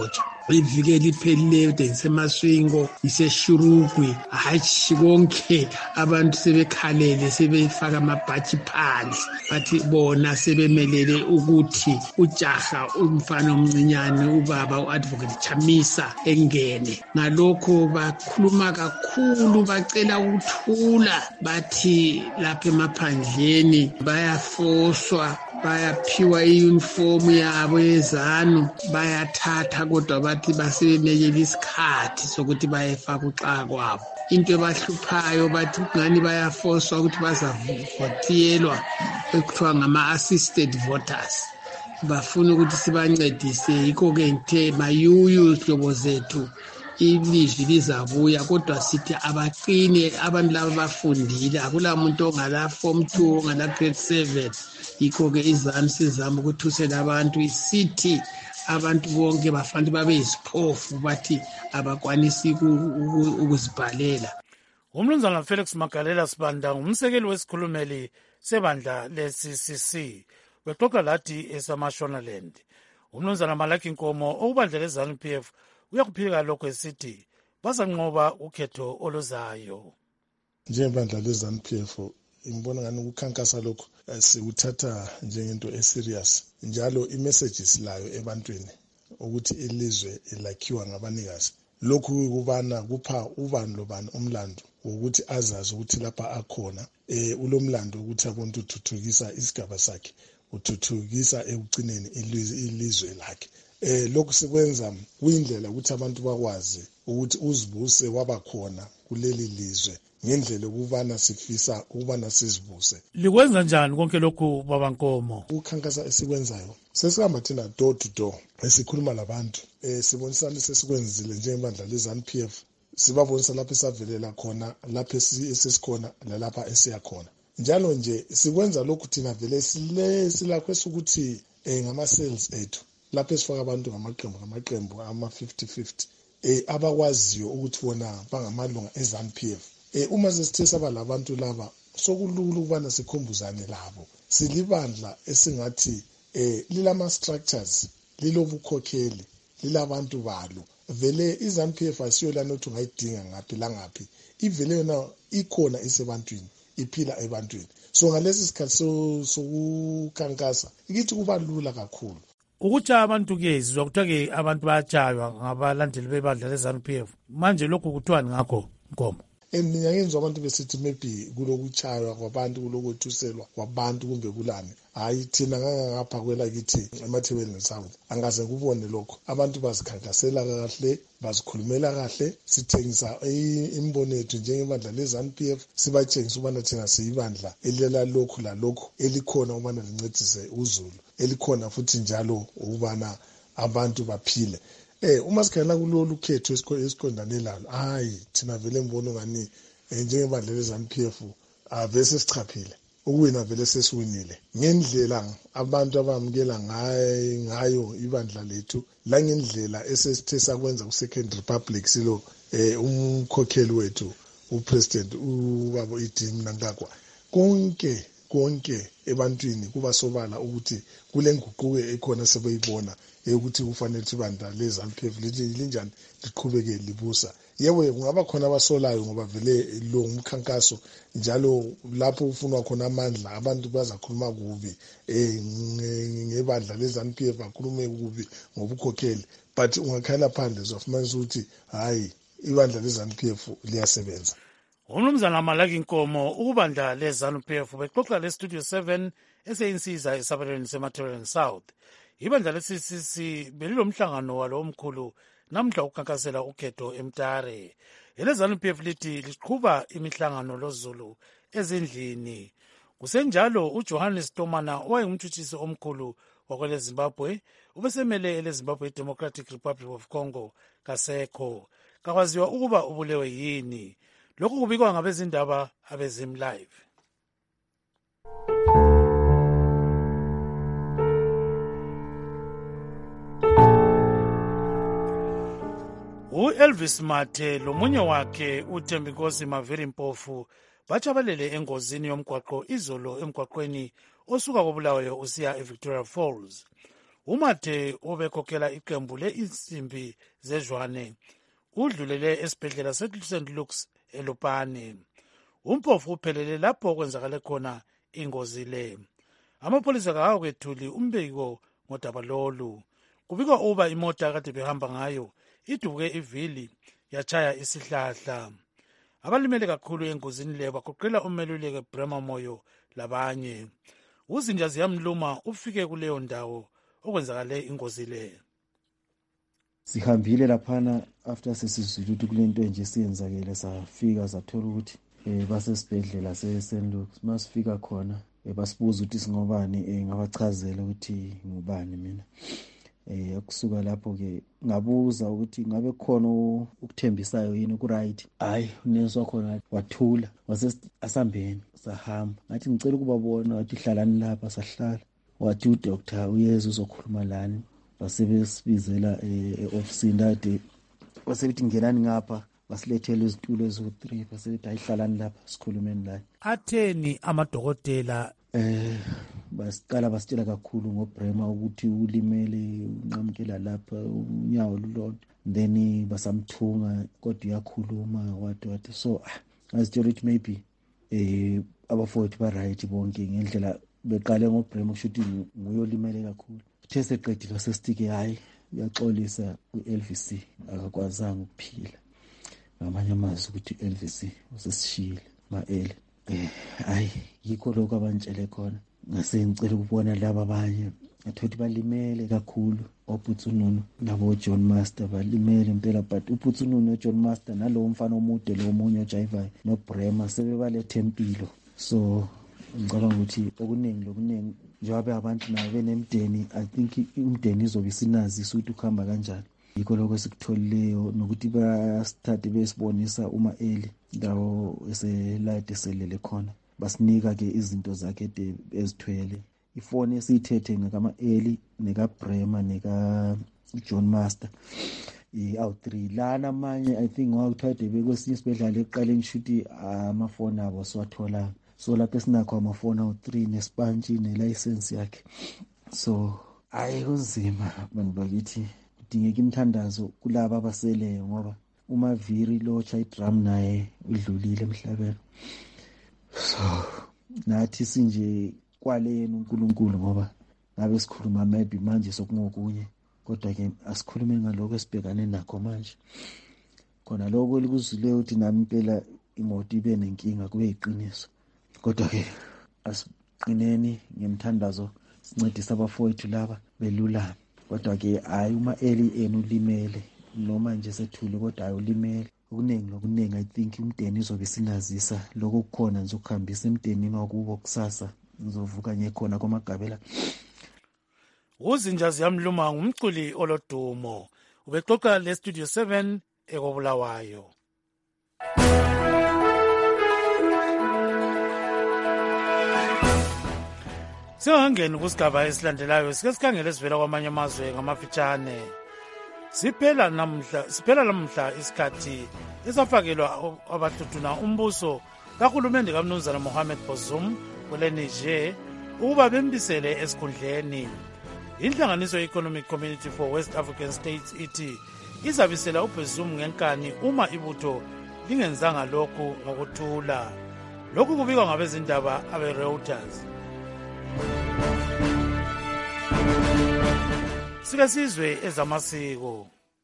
ivikela iphelileyo ngisemaswingo iseshurugwi hatshi konke abantu sebekhalele sebefaka amabhatshi phansi bathi bona sebemelele ukuthi ujaha umfana omncinyane ubaba u-advocate Chamisa engene. Ngalokho bakhuluma kakhulu bacela ukuthula bathi lapha emaphandleni bayafoswa bayaphiwa i-uniform yabo yezanu bayathatha kodwa bathi basebemekela isikhathi sokuthi bayefaka uxa kwabo. Into ebahluphayo bathi ngani bayafoswa ukuthi bazavotiyelwa ekuthiwa ngama-assisted voters. Bafuna ukuthi sibancedise yikho-ke ngithe mayuyu hlobo zethu ilizwi lizabuya kodwa sithi abaqine abantu laba bafundile akula muntu ongala form 2 ongala grade 7 yikho-ke izanu sizama ukuthusela abantu isithi abantu bonke bafanele babe yisiphofu bathi abakwanisi ukuzibhalela. Umnumzana Felix Magalela Sibanda ngumsekeli wesikhulumeli sebandla le-CCC bexoxa lathi esamashonaland. Umnumzana Malaki Nkomo okubandla le-ZANU-PF uyakuphika lokho esithi bazanqoba ukhetho oluzayo. Njengebandla le-ZANU-PF ngibona ngani ukukhankasa lokho sikuthatha njengento eserious njalo i-messages layo ebantwini ukuthi ilizwe lakhiwa ngabanikazi. Lokhu kubana kupha ubani lobani umlando ukuthi azazi ukuthi lapha akhona ulomlando ukuthi abantu uthuthukisa isigaba sakhe uthuthukisa ekugcineni ilizwe lakhe. Lokhu sikwenza kuyindlela ukuthi abantu bakwazi ukuthi uzibuse wabakhona kuleli lizwe ngendlela ukubana sifisa ukubana sizibuse. Likwenza njani konke lokhu baba Nkomo? Ukukhankasa esikwenzayo sesihamba thina door to door esikhuluma labantu sibonisana sesikwenzile njengebandla le-ZANU-PF sibabonisa lapho esavelela khona lapho esesikhona lalapha esiya khona. Njalo nje sikwenza lokhu thina vele silakho ukuthi ngama-cells ethu lapho esifaka abantu ngamaqembu ama-50-50 abakwaziyo ukuthi bona bangamalunga e-ZANU-PF. Uma sesithe saba labantu laba sokulula ukubana sikhumbuzane labo. Silibandla esingathi lilama-structures lilobukhokheli lilabantu balo. Vele i-ZANU-PF asiyo lana ukuthi ungayidinga ngaphi langaphi ivele yona ikhona isebantwini iphila ebantwini. So ngalesi sikhathi sokukhankasa ikithi kuba lula kakhulu. Ukuthi abantu-ke sizwa kuthiwa-ke abantu bayatshaywa ngabalandeli bebandla le-ZANU-PF. Manje lokhu kuthiwani ngakho Nkomo? Mina ngenzwa abantu besithi maybe kulokutshaywa kwabantu kulokuthuselwa kwabantu kumbe kulani. Hayi thina ngangapha kwela kithi emathebeleni South angaze kubone lokho. Abantu bazikhankasela kahle bazikhulumela kahle sithengisa imbono yethu njengebandla le-ZANU-PF sibatshengisa ubana thina siyibandla elilela lokhu lalokhu elikhona ubana lincedise uZulu elikhona futhi njalo ukubana abantu baphile. Uma sikhangela kulolu khetho esiqondane lalo hayi thina vele ngibona ngani njengebandla le-ZANU-PF avese sichaphile ukuwina vele sesiwinile ngendlela abantu abamukela ngayo ibandla lethu la ngendlela esesithe sakwenza ku-Second Republic silo umkhokheli wethu upresident ubaba Idi Mnangagwa konke ebantwini kuba sobala ukuthi kule nguquko ekhona sebeyibona ukuthi kufanele ukuthi ibandla le-ZANU-PF linjani liqhubeke libusa. Yebo kungaba khona abasolayo ngoba vele lo umkhankaso njalo lapho ufunwa khona amandla abantu bazakhuluma kubi ngebandla le-ZANU-PF bakhulume kubi ngobukhokheli but ungakhala phandle uzofumanisa ukuthi hayi ibandla le-ZANU-PF liyasebenza. Umnumzana Malaki Nkomo ukubandla le-ZANU-PF bexoxa le-Studio 7 eseyinsiza esabelweni semathebeleni South. Ibandla le-CCC belilomhlangano walo omkhulu namhla ukukhankasela ukhetho eMtare. Ele-ZANU-PF lithi liqhuba imihlangano loZulu ezindlini. Kusenjalo uJohannes Tomana owayengumthuthisi omkhulu wakwele Zimbabwe ubesemele ele-Zimbabwe Democratic Republic of Congo kasekho. Kakwaziwa ukuba ubulewe yini. Lokhu kubikwa ngabezindaba abezim live. U-Elvis Mathe lomunye wakhe uThembinkosi Maviri Mpofu batshabalele engozini yomgwaqo izolo emgwaqweni osuka koBulawayo usiya eVictoria Falls. uMathe obekhokhela iqembu le-insimbi zezwane udlulele esibhedlela se-St Luke's eLupane. Umphofu uphelele lapho kwenzakale khona ingozi le. Amapholisa kawakwethuli umbiko ngodaba lolu. Kubikwa uba imota kade behamba ngayo idubuke ivili yachaya isihlahla. Abalimele kakhulu engozini le bagoqela umeluleki Brema Moyo labanye. Uzinja ziyamluma ufike kuleyo ndawo okwenzakale ingozi le. Sihambile laphana after sesizwile ukuthi kulento nje siyenzakele safika sathola ukuthi basesibhedlela se-St Luke's. Masifika khona basibuza ukuthi singobani, ngabachazela ukuthi ngubani mina. Kusuka lapho ke ngabuza ukuthi ngabe khona ukuthembisayo yini ku-right. Hayi, unesi wakhona wathula asambeni sahamba. Ngathi ngicela ukubabona, wathi hlalani lapha, sahlala. Wathi udoctor uyeza uzokhuluma lani. Basebesibizela e-ofisini kade basebethi ngelani ngapha, basilethele izitulo eziwu-3, basebethi ayihlalani lapha sikhulumeni layo. Atheni amadokotela? Basiqala basitshela kakhulu ngoBrema ukuthi ulimele, unqamukela lapha, unyawo lulodwa. Then basamthunga kodwa uyakhuluma wathi so ngazitshela ukuthi maybe abafowethu ba-right bonke ngendlela beqale ngoBrema kusho ukuthi nguye olimele kakhulu. Uthe seqedile wasesitike hayi uyaxolisa u-LVC akakwazanga ukuphila. Ngamanye amazwi ukuthi u-LVC usesishiyile ma-ele. Hayi yikho lokho abantshele khona. Ngase ngicela ukubona laba abanye athothi balimele kakhulu. oPhutsununu nabo John Master balimele impela, but uPhutsununu noJohn Master nalowo mfana omude lo omunye ojivayo noBrema sebebalethe empilo. So ngicabanga ukuthi okuningi njengoba abantu nabo benemdeni, I think umdeni izobe sinazisa ukuthi ukuhamba kanjani. Yikho lokho esikutholeleyo nokuthi basithathe besibonisa uma eli ndawo eselayite selele khona. Basinika ke izinto zakhe ezithwele. Ifoni esiyithethe ngakama Eli nekaBrema neka John Master i-3 lana manje I think ngawuthade bekwesinye isibedlela eqaleni shuthi amafoni abo siwathola. So lapho sinakho amafoni awu-3 nesipantshi nelicense yakhe. So hayi kunzima bantu bakithi, kudingeka imthandazo kulabo abaseleyo ngoba uMaviri lo chaya drum naye udlulile emhlabeni. So nathi sinje kwaleni uNkulunkulu ngoba ngabe sikhuluma maybe manje sokungokunye, kodwa ke asikhulume ngaloko esibhekane nakho manje. Khona lokho likuzwile ukuthi nami impela imoto ibe nenkinga kube yiqiniso, kodwa ke asiqineni ngemthandazo sincedisa abafowethu laba belulama. Kodwa ke hayi uma eli enu limele noma nje sethule kodwa hayi ulimele. Okuningi I think umdeni izobe sinazisa lokho kukhona nje ukuhambisa emdenini wakubo kusasa ngizovuka ngekhona komagabela. Uzinja ziyamluma ngumculi olodumo ubexoxa le Studio 7 ekobulawayo. Singangeni kusigaba esilandelayo sike sikhangele sivela kwamanye amazwe ngamafitshane. Siphela namhla isikhathi esafakelwa abahlutuna umbuso kahulumende kaMnumzana Mohamed Bazoum kwele Niger ukuba bembisele esikhundleni. Inhlanganiso Economic Community for West African States ithi izabisela uBazoum ngenkani uma ibutho lingenzanga lokhu ngokuthula. Lokhu kubikwa ngabezindaba abe-Reuters. Sike sizwe ezamasiko.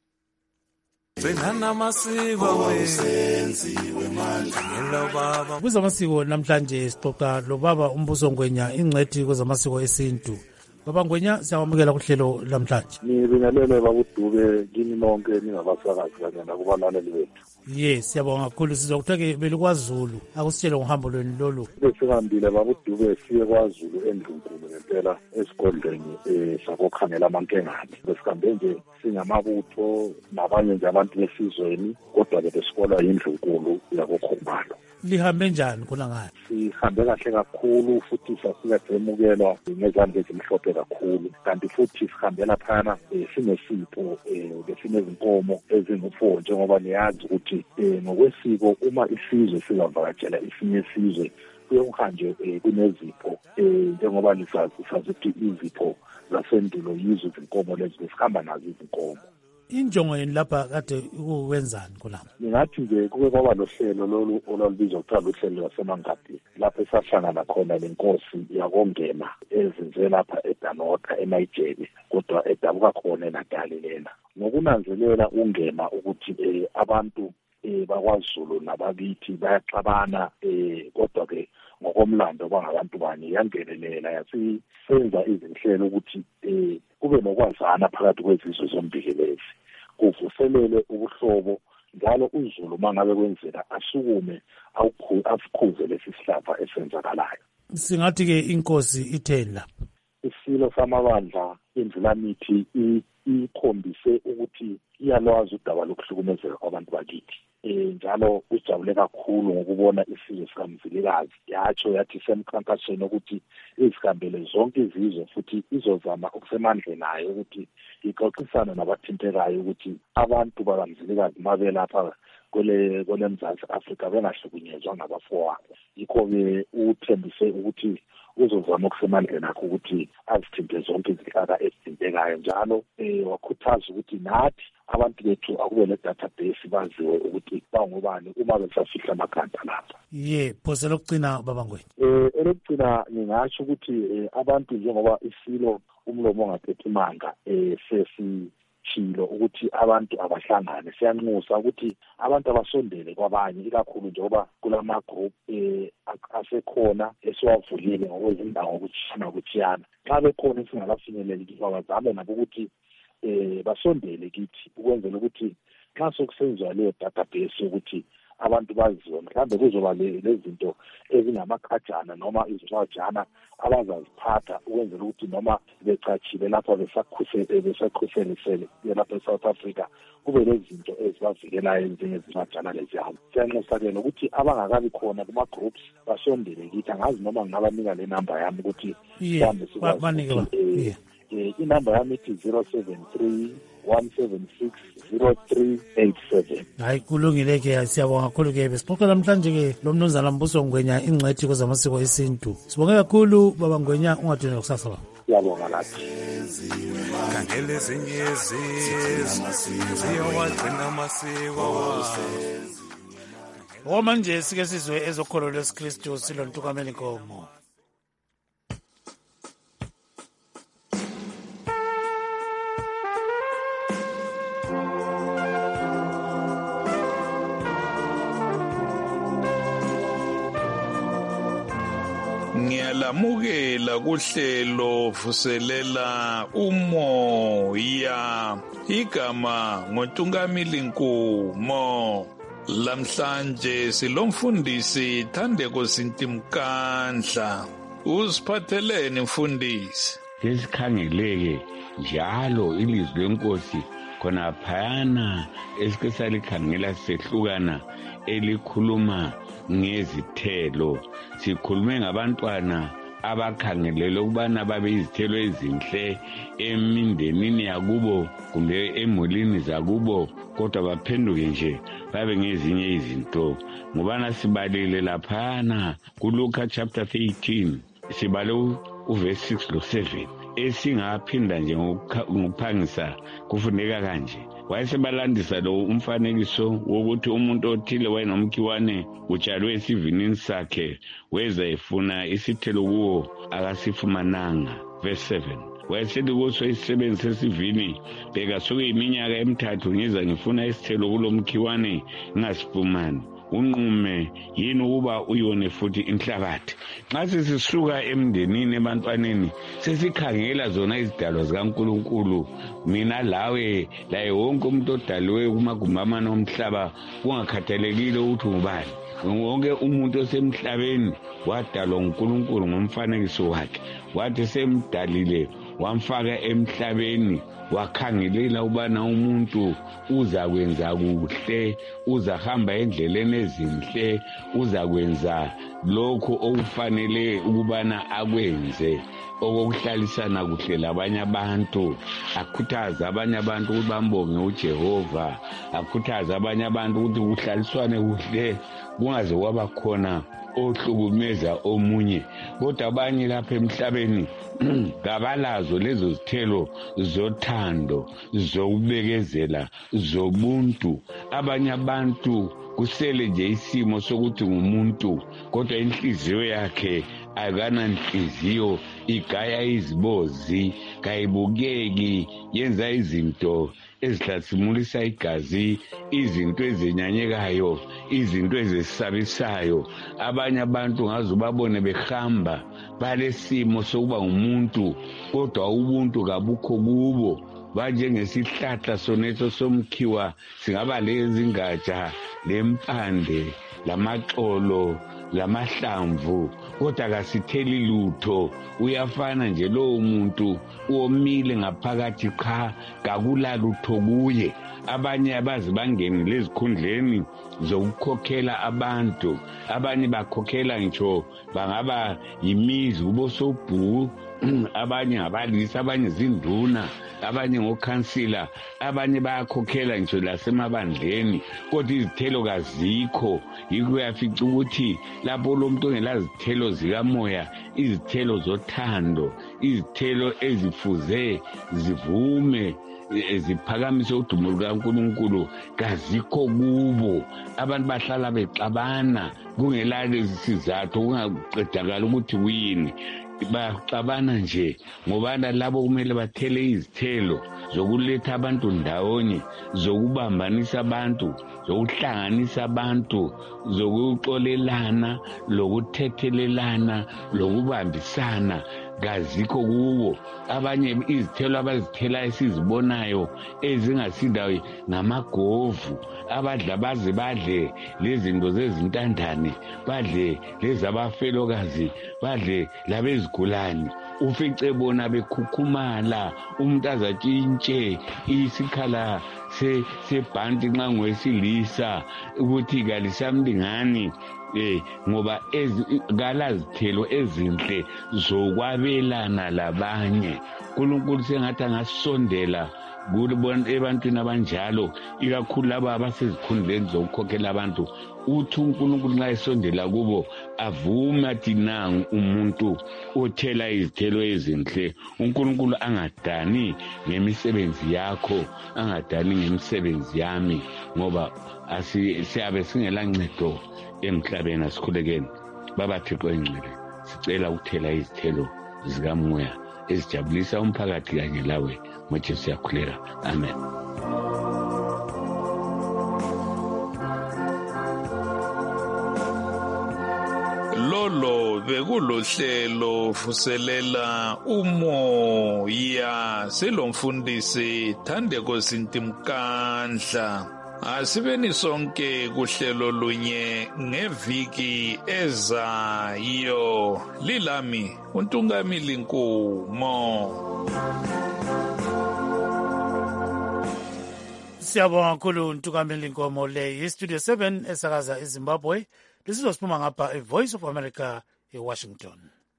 Kwezamasiko namhlanje sixoxa lobaba uMbuso Ngwenya, ingcwethi kwezamasiko esintu. Baba Ngwenya, siyamukela kuhlelo namhlanje. Ngibingelele babudube kini nonke ningabasakazi kanye nakubalaleli bethu. Yes, siyabonga kakhulu. Sizokutha ke belikwaZulu akusitshele ngohambo lweni lolu. Besihambile babudube siye kwaZulu endlunkulu ngempela esigodlweni sakokhangela amankengane. Besihambe nje singamabutho nabanye nje abantu besizweni, kodwa ke besikolwa yindlunkulu yakoKhumalo. Lihambe njani khona ngani? Sihambe kahle kakhulu futhi safika semukelwa ngezandla ezimhlophe kakhulu, kanti futhi sihambela phana sinesipho besinezinkomo ezingu4 njengoba niyazi ukuthi ngokwesiko uma isizwe sizavakatshela esinye isizwe kuyokuhanje kunezipho njengoba lisazi ukuthi izipho zasendulo yizo izinkomo lezi besihamba nazo izinkomo. Injongo yeni lapha kade ukwenzani kulapha? Ngingathi nje kuke kwaba lohlelo lolu olubizwa kuthiwa luhlelo lwaseMangabe lapho esahlangana khona lenkosi yakongema ezinze lapha eDanota eNigeria kodwa edabuka khona eNatali lena. Ngokunanzelela ungema ukuthi abantu bakwaZulu nabakithi bayaxabana kodwa ke ngokomlando bangabantu bani yangenelela yasisenza izinhlelo ukuthi kube nokwazana phakathi kwezizwe zombili lezi kuvuselele ubuhlobo njalo uZulu mangabe kwenzeka asukume asikhuze lesi sihlava esenzakalayo. Singathi ke inkosi itheni lapha? Isilo samabandla indlulamithi ikhombise ukuthi iyalwazi udaba lokuhlukumezeka kwabantu bakithi. Njalo ujabule kakhulu ngokubona isizwe sikaMzilikazi yatsho yathi semkhankasweni ukuthi izihambele zonke izizwe futhi izozama okusemandleni nayo ukuthi ixoxisane nabathintekayo ukuthi abantu bakaMzilikazi mabe lapha kwele Mzansi Afrika bengahlukunyezwa ngabafowabo. Yikho-ke uthembise ukuthi uzozama okusemandleni akho ukuthi azithinte zonke izinhlaka ezithintekayo njalo wakhuthaza ukuthi nathi abantu bethu akube le-database baziwe ukuthi bangobani uma besafihla amakhanda lapha. Phose lokugcina babangweni. Elokugcina ngingasho ukuthi abantu njengoba isilo umlomo ongaphethe imanga sesitshilo ukuthi abantu abahlangane siyanxusa ukuthi abantu abasondele kwabanye ikakhulu njengoba kulama group asekhona esiwavulile ngokwezindawo ukutshiyana xa bekhona esingakafinyeleli kibo bazame nabo ukuthi basondele kithi ukwenzela ukuthi xa sokusenziwa leyo database ukuthi abantu baziwe mhlawumbe kuzoba lezinto ezingamakhajana noma izincwajana abazaziphatha ukwenzela ukuthi noma becatshile lapha besakhuselisele lapha eSouth Africa kube lezinto ezibavikelayo njengezincwajana leziyabo. Siyanxusa-ke nokuthi abangakabi khona kuma-groups basondele kithi angazi noma ngingabanika le number yami ukuthi mhlawumbe sikwazi inamba yami ithi 073-176-0387. Hayi kulungile-ke siyabonga kakhulu-ke besixoxa namhlanje-ke lo mnumzana Mbuso Ngwenya ingcwethi kwezamasiko esintu. Sibonge kakhulu baba Ngwenya, ungadinwa kusasa baba. Siyabonga lathi. Khangele ezinye izizwe ziyawagcina amasiko. Manje sike sizwe ezokholo lwesikristu Silo Ntukameni Nkomo. Ngiyalamukela kuhlelo vuselela umoya igama ngoNtungamili Nkomo. Lamhlanje silomfundisi Thandeko Sintimkandla. Usiphatheleni mfundisi? Sesikhangeleke njalo ilizwi lenkosi khona phayana esike salikhangela sehlukana elikhuluma ngezithelo. Sikhulume ngabantwana abakhangelele ukubana babe izithelo ezinhle emindenini yakubo kumbe emulini zakubo kodwa baphenduke nje babe ngezinye izinto. Ngubana sibalile laphana kuLuka chapter 13 sibale uverse 6 lo 7 esingaphinda nje ngokuphangisa kufundeka kanje. Wayesebalandisa lo umfanekiso wokuthi umuntu othile wayenomkhiwane utshalwe esivinini sakhe weza efuna isithelo kuwo akasifumananga. Verse 7 wayesithi kuso isisebenzi sesivini, bheka sokuyiminyaka emithathu ngiza ngifuna isithelo kulo mkhiwane ngingasifumani. Unqume yini ukuba uyone futhi inhlabathi. Nxa sisisuka emndenini ebantwaneni sesikhangela zona izidalwa zikaNkulunkulu, mina lawe laye wonke umuntu odaliwe kumagumbi amane omhlaba kungakhathalekile ukuthi ngubani. Wonke umuntu osemhlabeni wadalwa nguNkulunkulu ngomfanekiso wakhe. Wathi semdalile wamfaka emhlabeni wakhangelela ubana umuntu uzakwenza kuhle, uzahamba endleleni ezinhle, uzakwenza lokho okufanele ukubana akwenze, okokuhlalisana kuhle labanye abantu. Akhuthaza abanye abantu ukuthi bambonge uJehova, akhuthaza abanye abantu ukuthi kuhlaliswane kuhle kungaze kwaba khona ohlukumeza omunye, kodwa abanye lapha emhlabeni kabalazo lezo zithelo zothando, zokubekezela, zobuntu. Abanye abantu kusele nje isimo sokuthi ngumuntu, kodwa inhliziyo yakhe akananhliziyo, igaya izibozi, kayibukeki, yenza izinto ezihlasimulisa igazi, izinto ezenyanyekayo, izinto ezesabisayo. Abanye abantu ngaze babone behamba balesimo sokuba ngumuntu, kodwa ubuntu kabukho kubo. Banjengesihlahla soneso somkhiwa, singaba lezingatsha, lempande, lamaxolo, lamahlamvu, kodwa kasitheli lutho. Uyafana nje lowo muntu, uomile ngaphakathi, cha kakulalutho kuye. Abanye abazi bangene lezikhundleni zokukhokhela abantu, abanye bakhokhela ngitsho bangaba yimizi kubosobhuku, abanye ngabalisi, abanye zinduna, abanye ngokhansila, abanye bayakhokhela ngitsho lasemabandleni, kodwa izithelo kazikho. Yikho uyafica ukuthi lapho lo muntu ongelazithelo zikamoya, izithelo zothando, izithelo ezifuze zivume ziphakamise udumo lukaNkulunkulu, kazikho kubo. Abantu bahlala bexabana kungela lezi sizathu, kungaqedakala ukuthi kuyini. Baxabana nje ngobana labo kumele bathele izithelo zokuletha abantu ndawonye, zokubambanisa abantu, zokuhlanganisa abantu, zokuxolelana, lokuthethelelana, lokubambisana, kazikho kuwo. Abanye izithelo abazithela esizibonayo ezingasindayo ngamagovu, abadla baze badle lezinto zezintandane, badle lezabafelokazi, badle labezigulane. Ufice bona bekhukhumala, umuntu azatshintshe isikhala sebhanti nxa ngowesilisa ukuthi kalisamlingani, ngoba kalazithelo ezinhle zokwabelana labanye. uNkulunkulu sengathi angasondela ebantwini abanjalo, ikakhulu labo abasezikhundleni zokukhokhela abantu. Uthi uNkulunkulu nxa esondela kubo avume athi nangu umuntu othela izithelo ezinhle. uNkulunkulu angadani ngemisebenzi yakho, angadani ngemisebenzi yami, ngoba siyabe singela ncedo emhlabeni. Asikhulekeni Baba Thixo engcwele, sicela ukuthela izithelo zikamoya ezijabulisa umphakathi kanye lawe, ngoJesu siyakhuleka, amen. Lolo bekulohlelo vuselela umoya selomfundisi Thandeko Sintimkandla. Asibeni sonke kuhlelo lunye ngeviki ezayo. Lilami uNtungamili Nkumo. Siyabonga kakhulu uNtungamili Nkomo. Le yiStudio 7 esakaza eZimbabwe. Lisizophuma ngapha eVoice of America eWashington.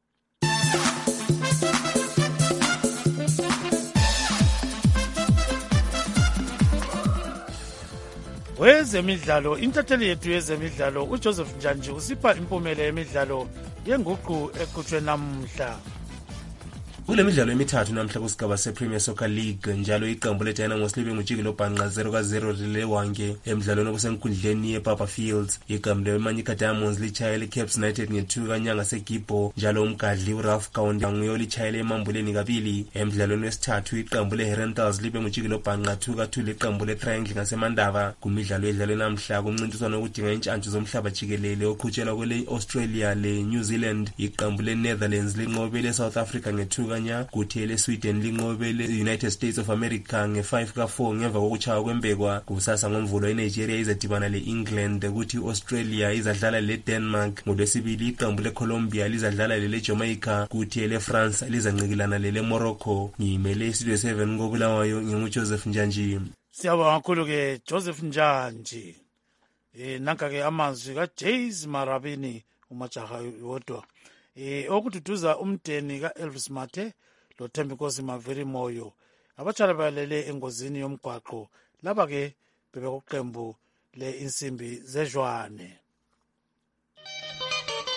Wezemidlalo, intatheli yethu yezemidlalo uJoseph Njanji usipha impumela yemidlalo yenguqu eqhutshwe namhla. Kule midlalo emithathu namhla kusigaba sePremier Soccer League, njalo iqembu leDynamos libe ngujikelo bhanqa 0-0 lilewange emidlalweni obusenkundleni yePapa Fields. Iqembu leManyika Diamonds litshayele iCaps United nge-2 kanyanga seGibbo, njalo umgadli uRalph Kaunde nguye litshayele emambuleni kabili. Emidlalweni wesithathu iqembu leHerentals libe ngujikelo bhanqa 2-2 leqembu leTriangle ngasemandava. Kumidlalo edlalwe namhla kumncintiswano wokudinga intshantshu zomhlaba jikelele oqhutshelwa kwele-Australia le-New Zealand, iqembu leNetherlands linqobe leSouth Africa nge-2 kuthi leSweden linqobe le-United States of America nge-5-4 ngemva kokuchaya kwembekwa. Kusasa ngoMvulo iNigeria izadibana le-England, kuthi iAustralia izadlala leDenmark. NgoLwesibili iqembu leColombia lizadlala leleJamaica, kuthi leFrance lizanqikilana leleMorocco. Ngimele iStudio 7 koBulawayo, nginguJoseph Njanji. Siyabonga kakhulu-ke Joseph Njanji. Nanka-ke amazwi kaJays Marabini, umajaha wodwa. Okududuza umdeni ka-Elvis Mathe loThembinkosi Maveri Moyo abatshali balele engozini yomgwaqo. Laba-ke bebekuqembu le insimbi zezwane.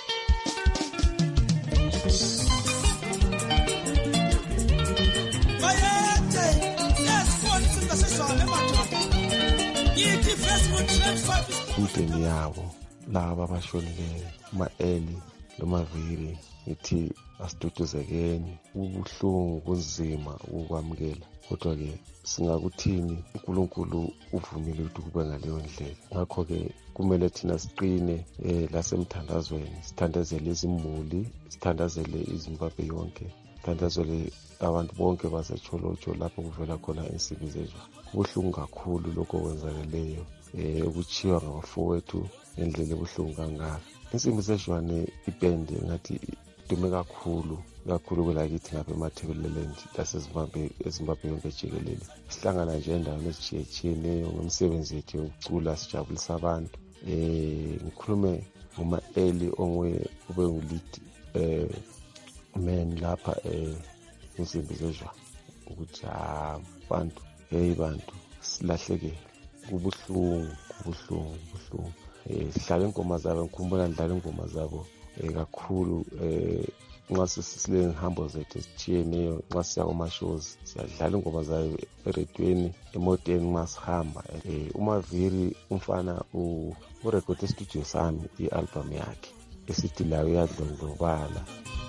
umndeni yabo laba abashonileyo uma-eli nomaviri ngithi asiduduzekeni. Ubuhlungu kunzima ukukwamukela, kodwa-ke singakuthini? uNkulunkulu uvumile ukuthi kube ngaleyo ndlela. Ngakho-ke kumele thina siqine lasemthandazweni, sithandazele izimuli, sithandazele iZimbabwe yonke, sithandazele abantu bonke baseCholocho lapho kuvela khona insimbi zezwa. Kubuhlungu kakhulu lokho okwenzakeleyo, ukuchiywa ngabafowethu ngendlela ebuhlungu kangaka. Insimbi zezwane ipende ngathi dume kakhulu kwelakithi ngapha eMatabeleland laseZimbabwe yonke jikelele. Sihlangana nje endaweni ezitshiyetshiyeneyo ngemisebenzi yethu yokucula, sijabulisa abantu. Ngikhulume nguma-eli onguye ube ngulead man lapha insimbi zezwa ukuthi bantu silahlekele. Kubuhlungu. Sihlala ingoma zabo, ngikhumbula ngidlala ingoma zabo kakhulu nxa sisile ngihambo zethu ezitshiyeneyo, nxa siya kuma-shows siyadlala ingoma zayo eredweni, emoteni nxa sihamba. uMaviri umfana urekhode estudio sami i-album yakhe esithi layo iyadlondlobala.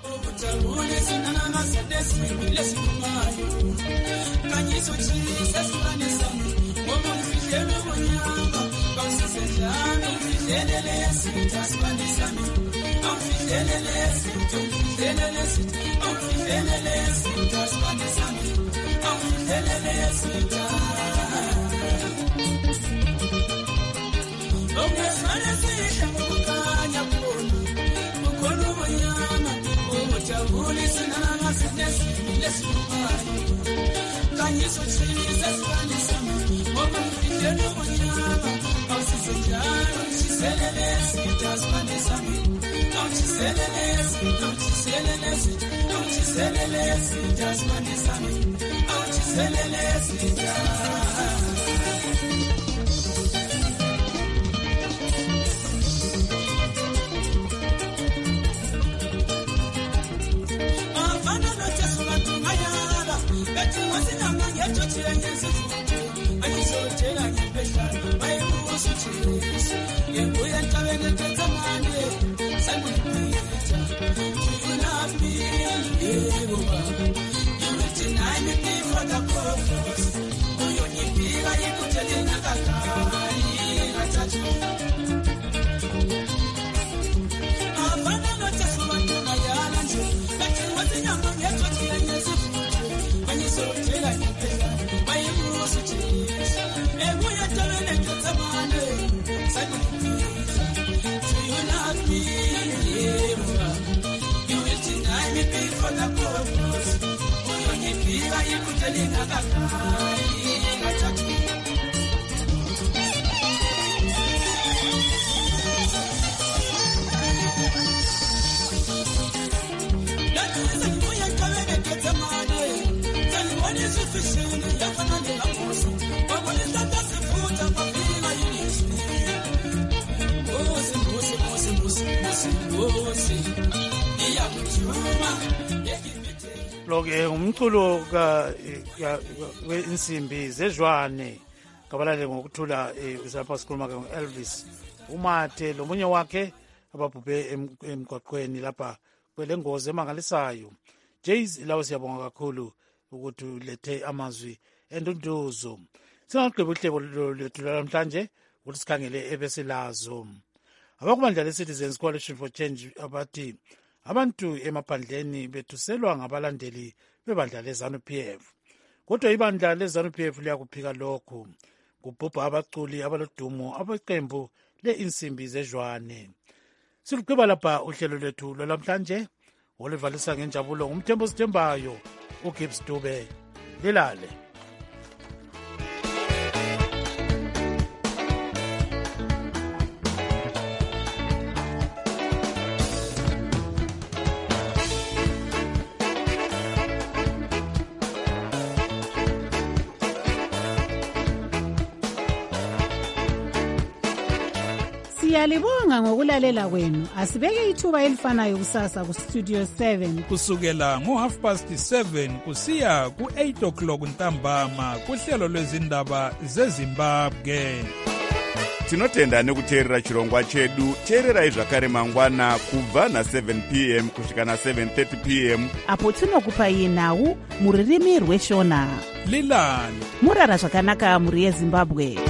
Lo-ke umculo weinsimbi zezwane kabalale ngokuthula lapha sikhuluma ke ngo-Elvis uMathe lomunye wakhe ababhubhe emgwaqweni lapha kwele ngozi emangalisayo. Jays lawo siyabonga kakhulu ukuthi ulethe amazwi endunduzo. Singaqhubeka uhlelo lwethu namhlanje ukuthi sikhangele ebesilazo. Abakubandla le-Citizens Coalition for Change abathi abantu emaphandleni bethuselwa ngabalandeli bebandla le-ZANU-PF. Kodwa ibandla le-ZANU-PF liyakuphika lokhu. Kubhubha abaculi abalodumo abeqembu le-insimbi zezwane. Siluqhiba lapha uhlelo lwethu lwalamhlanje olivalisa ngenjabulo ngumthembo sithembayo uGibbs Dube. Lilale. Siyalibonga ngokulalela kwenu. Asibeke ithuba elifanayo kusasa kuStudio 7 kusukela ngo7:30 kusiya ku8 o'clock ntambama kuhlelo lwezindaba zeZimbabwe. tinotenda nekuteerera chirongwa chedu. teererai zvakare mangwana kubva na7 p.m. kusvika na7:30 p.m. apo tinokupai nhau muririmi rweshona. lilani murara zvakanaka mhuri yezimbabwe.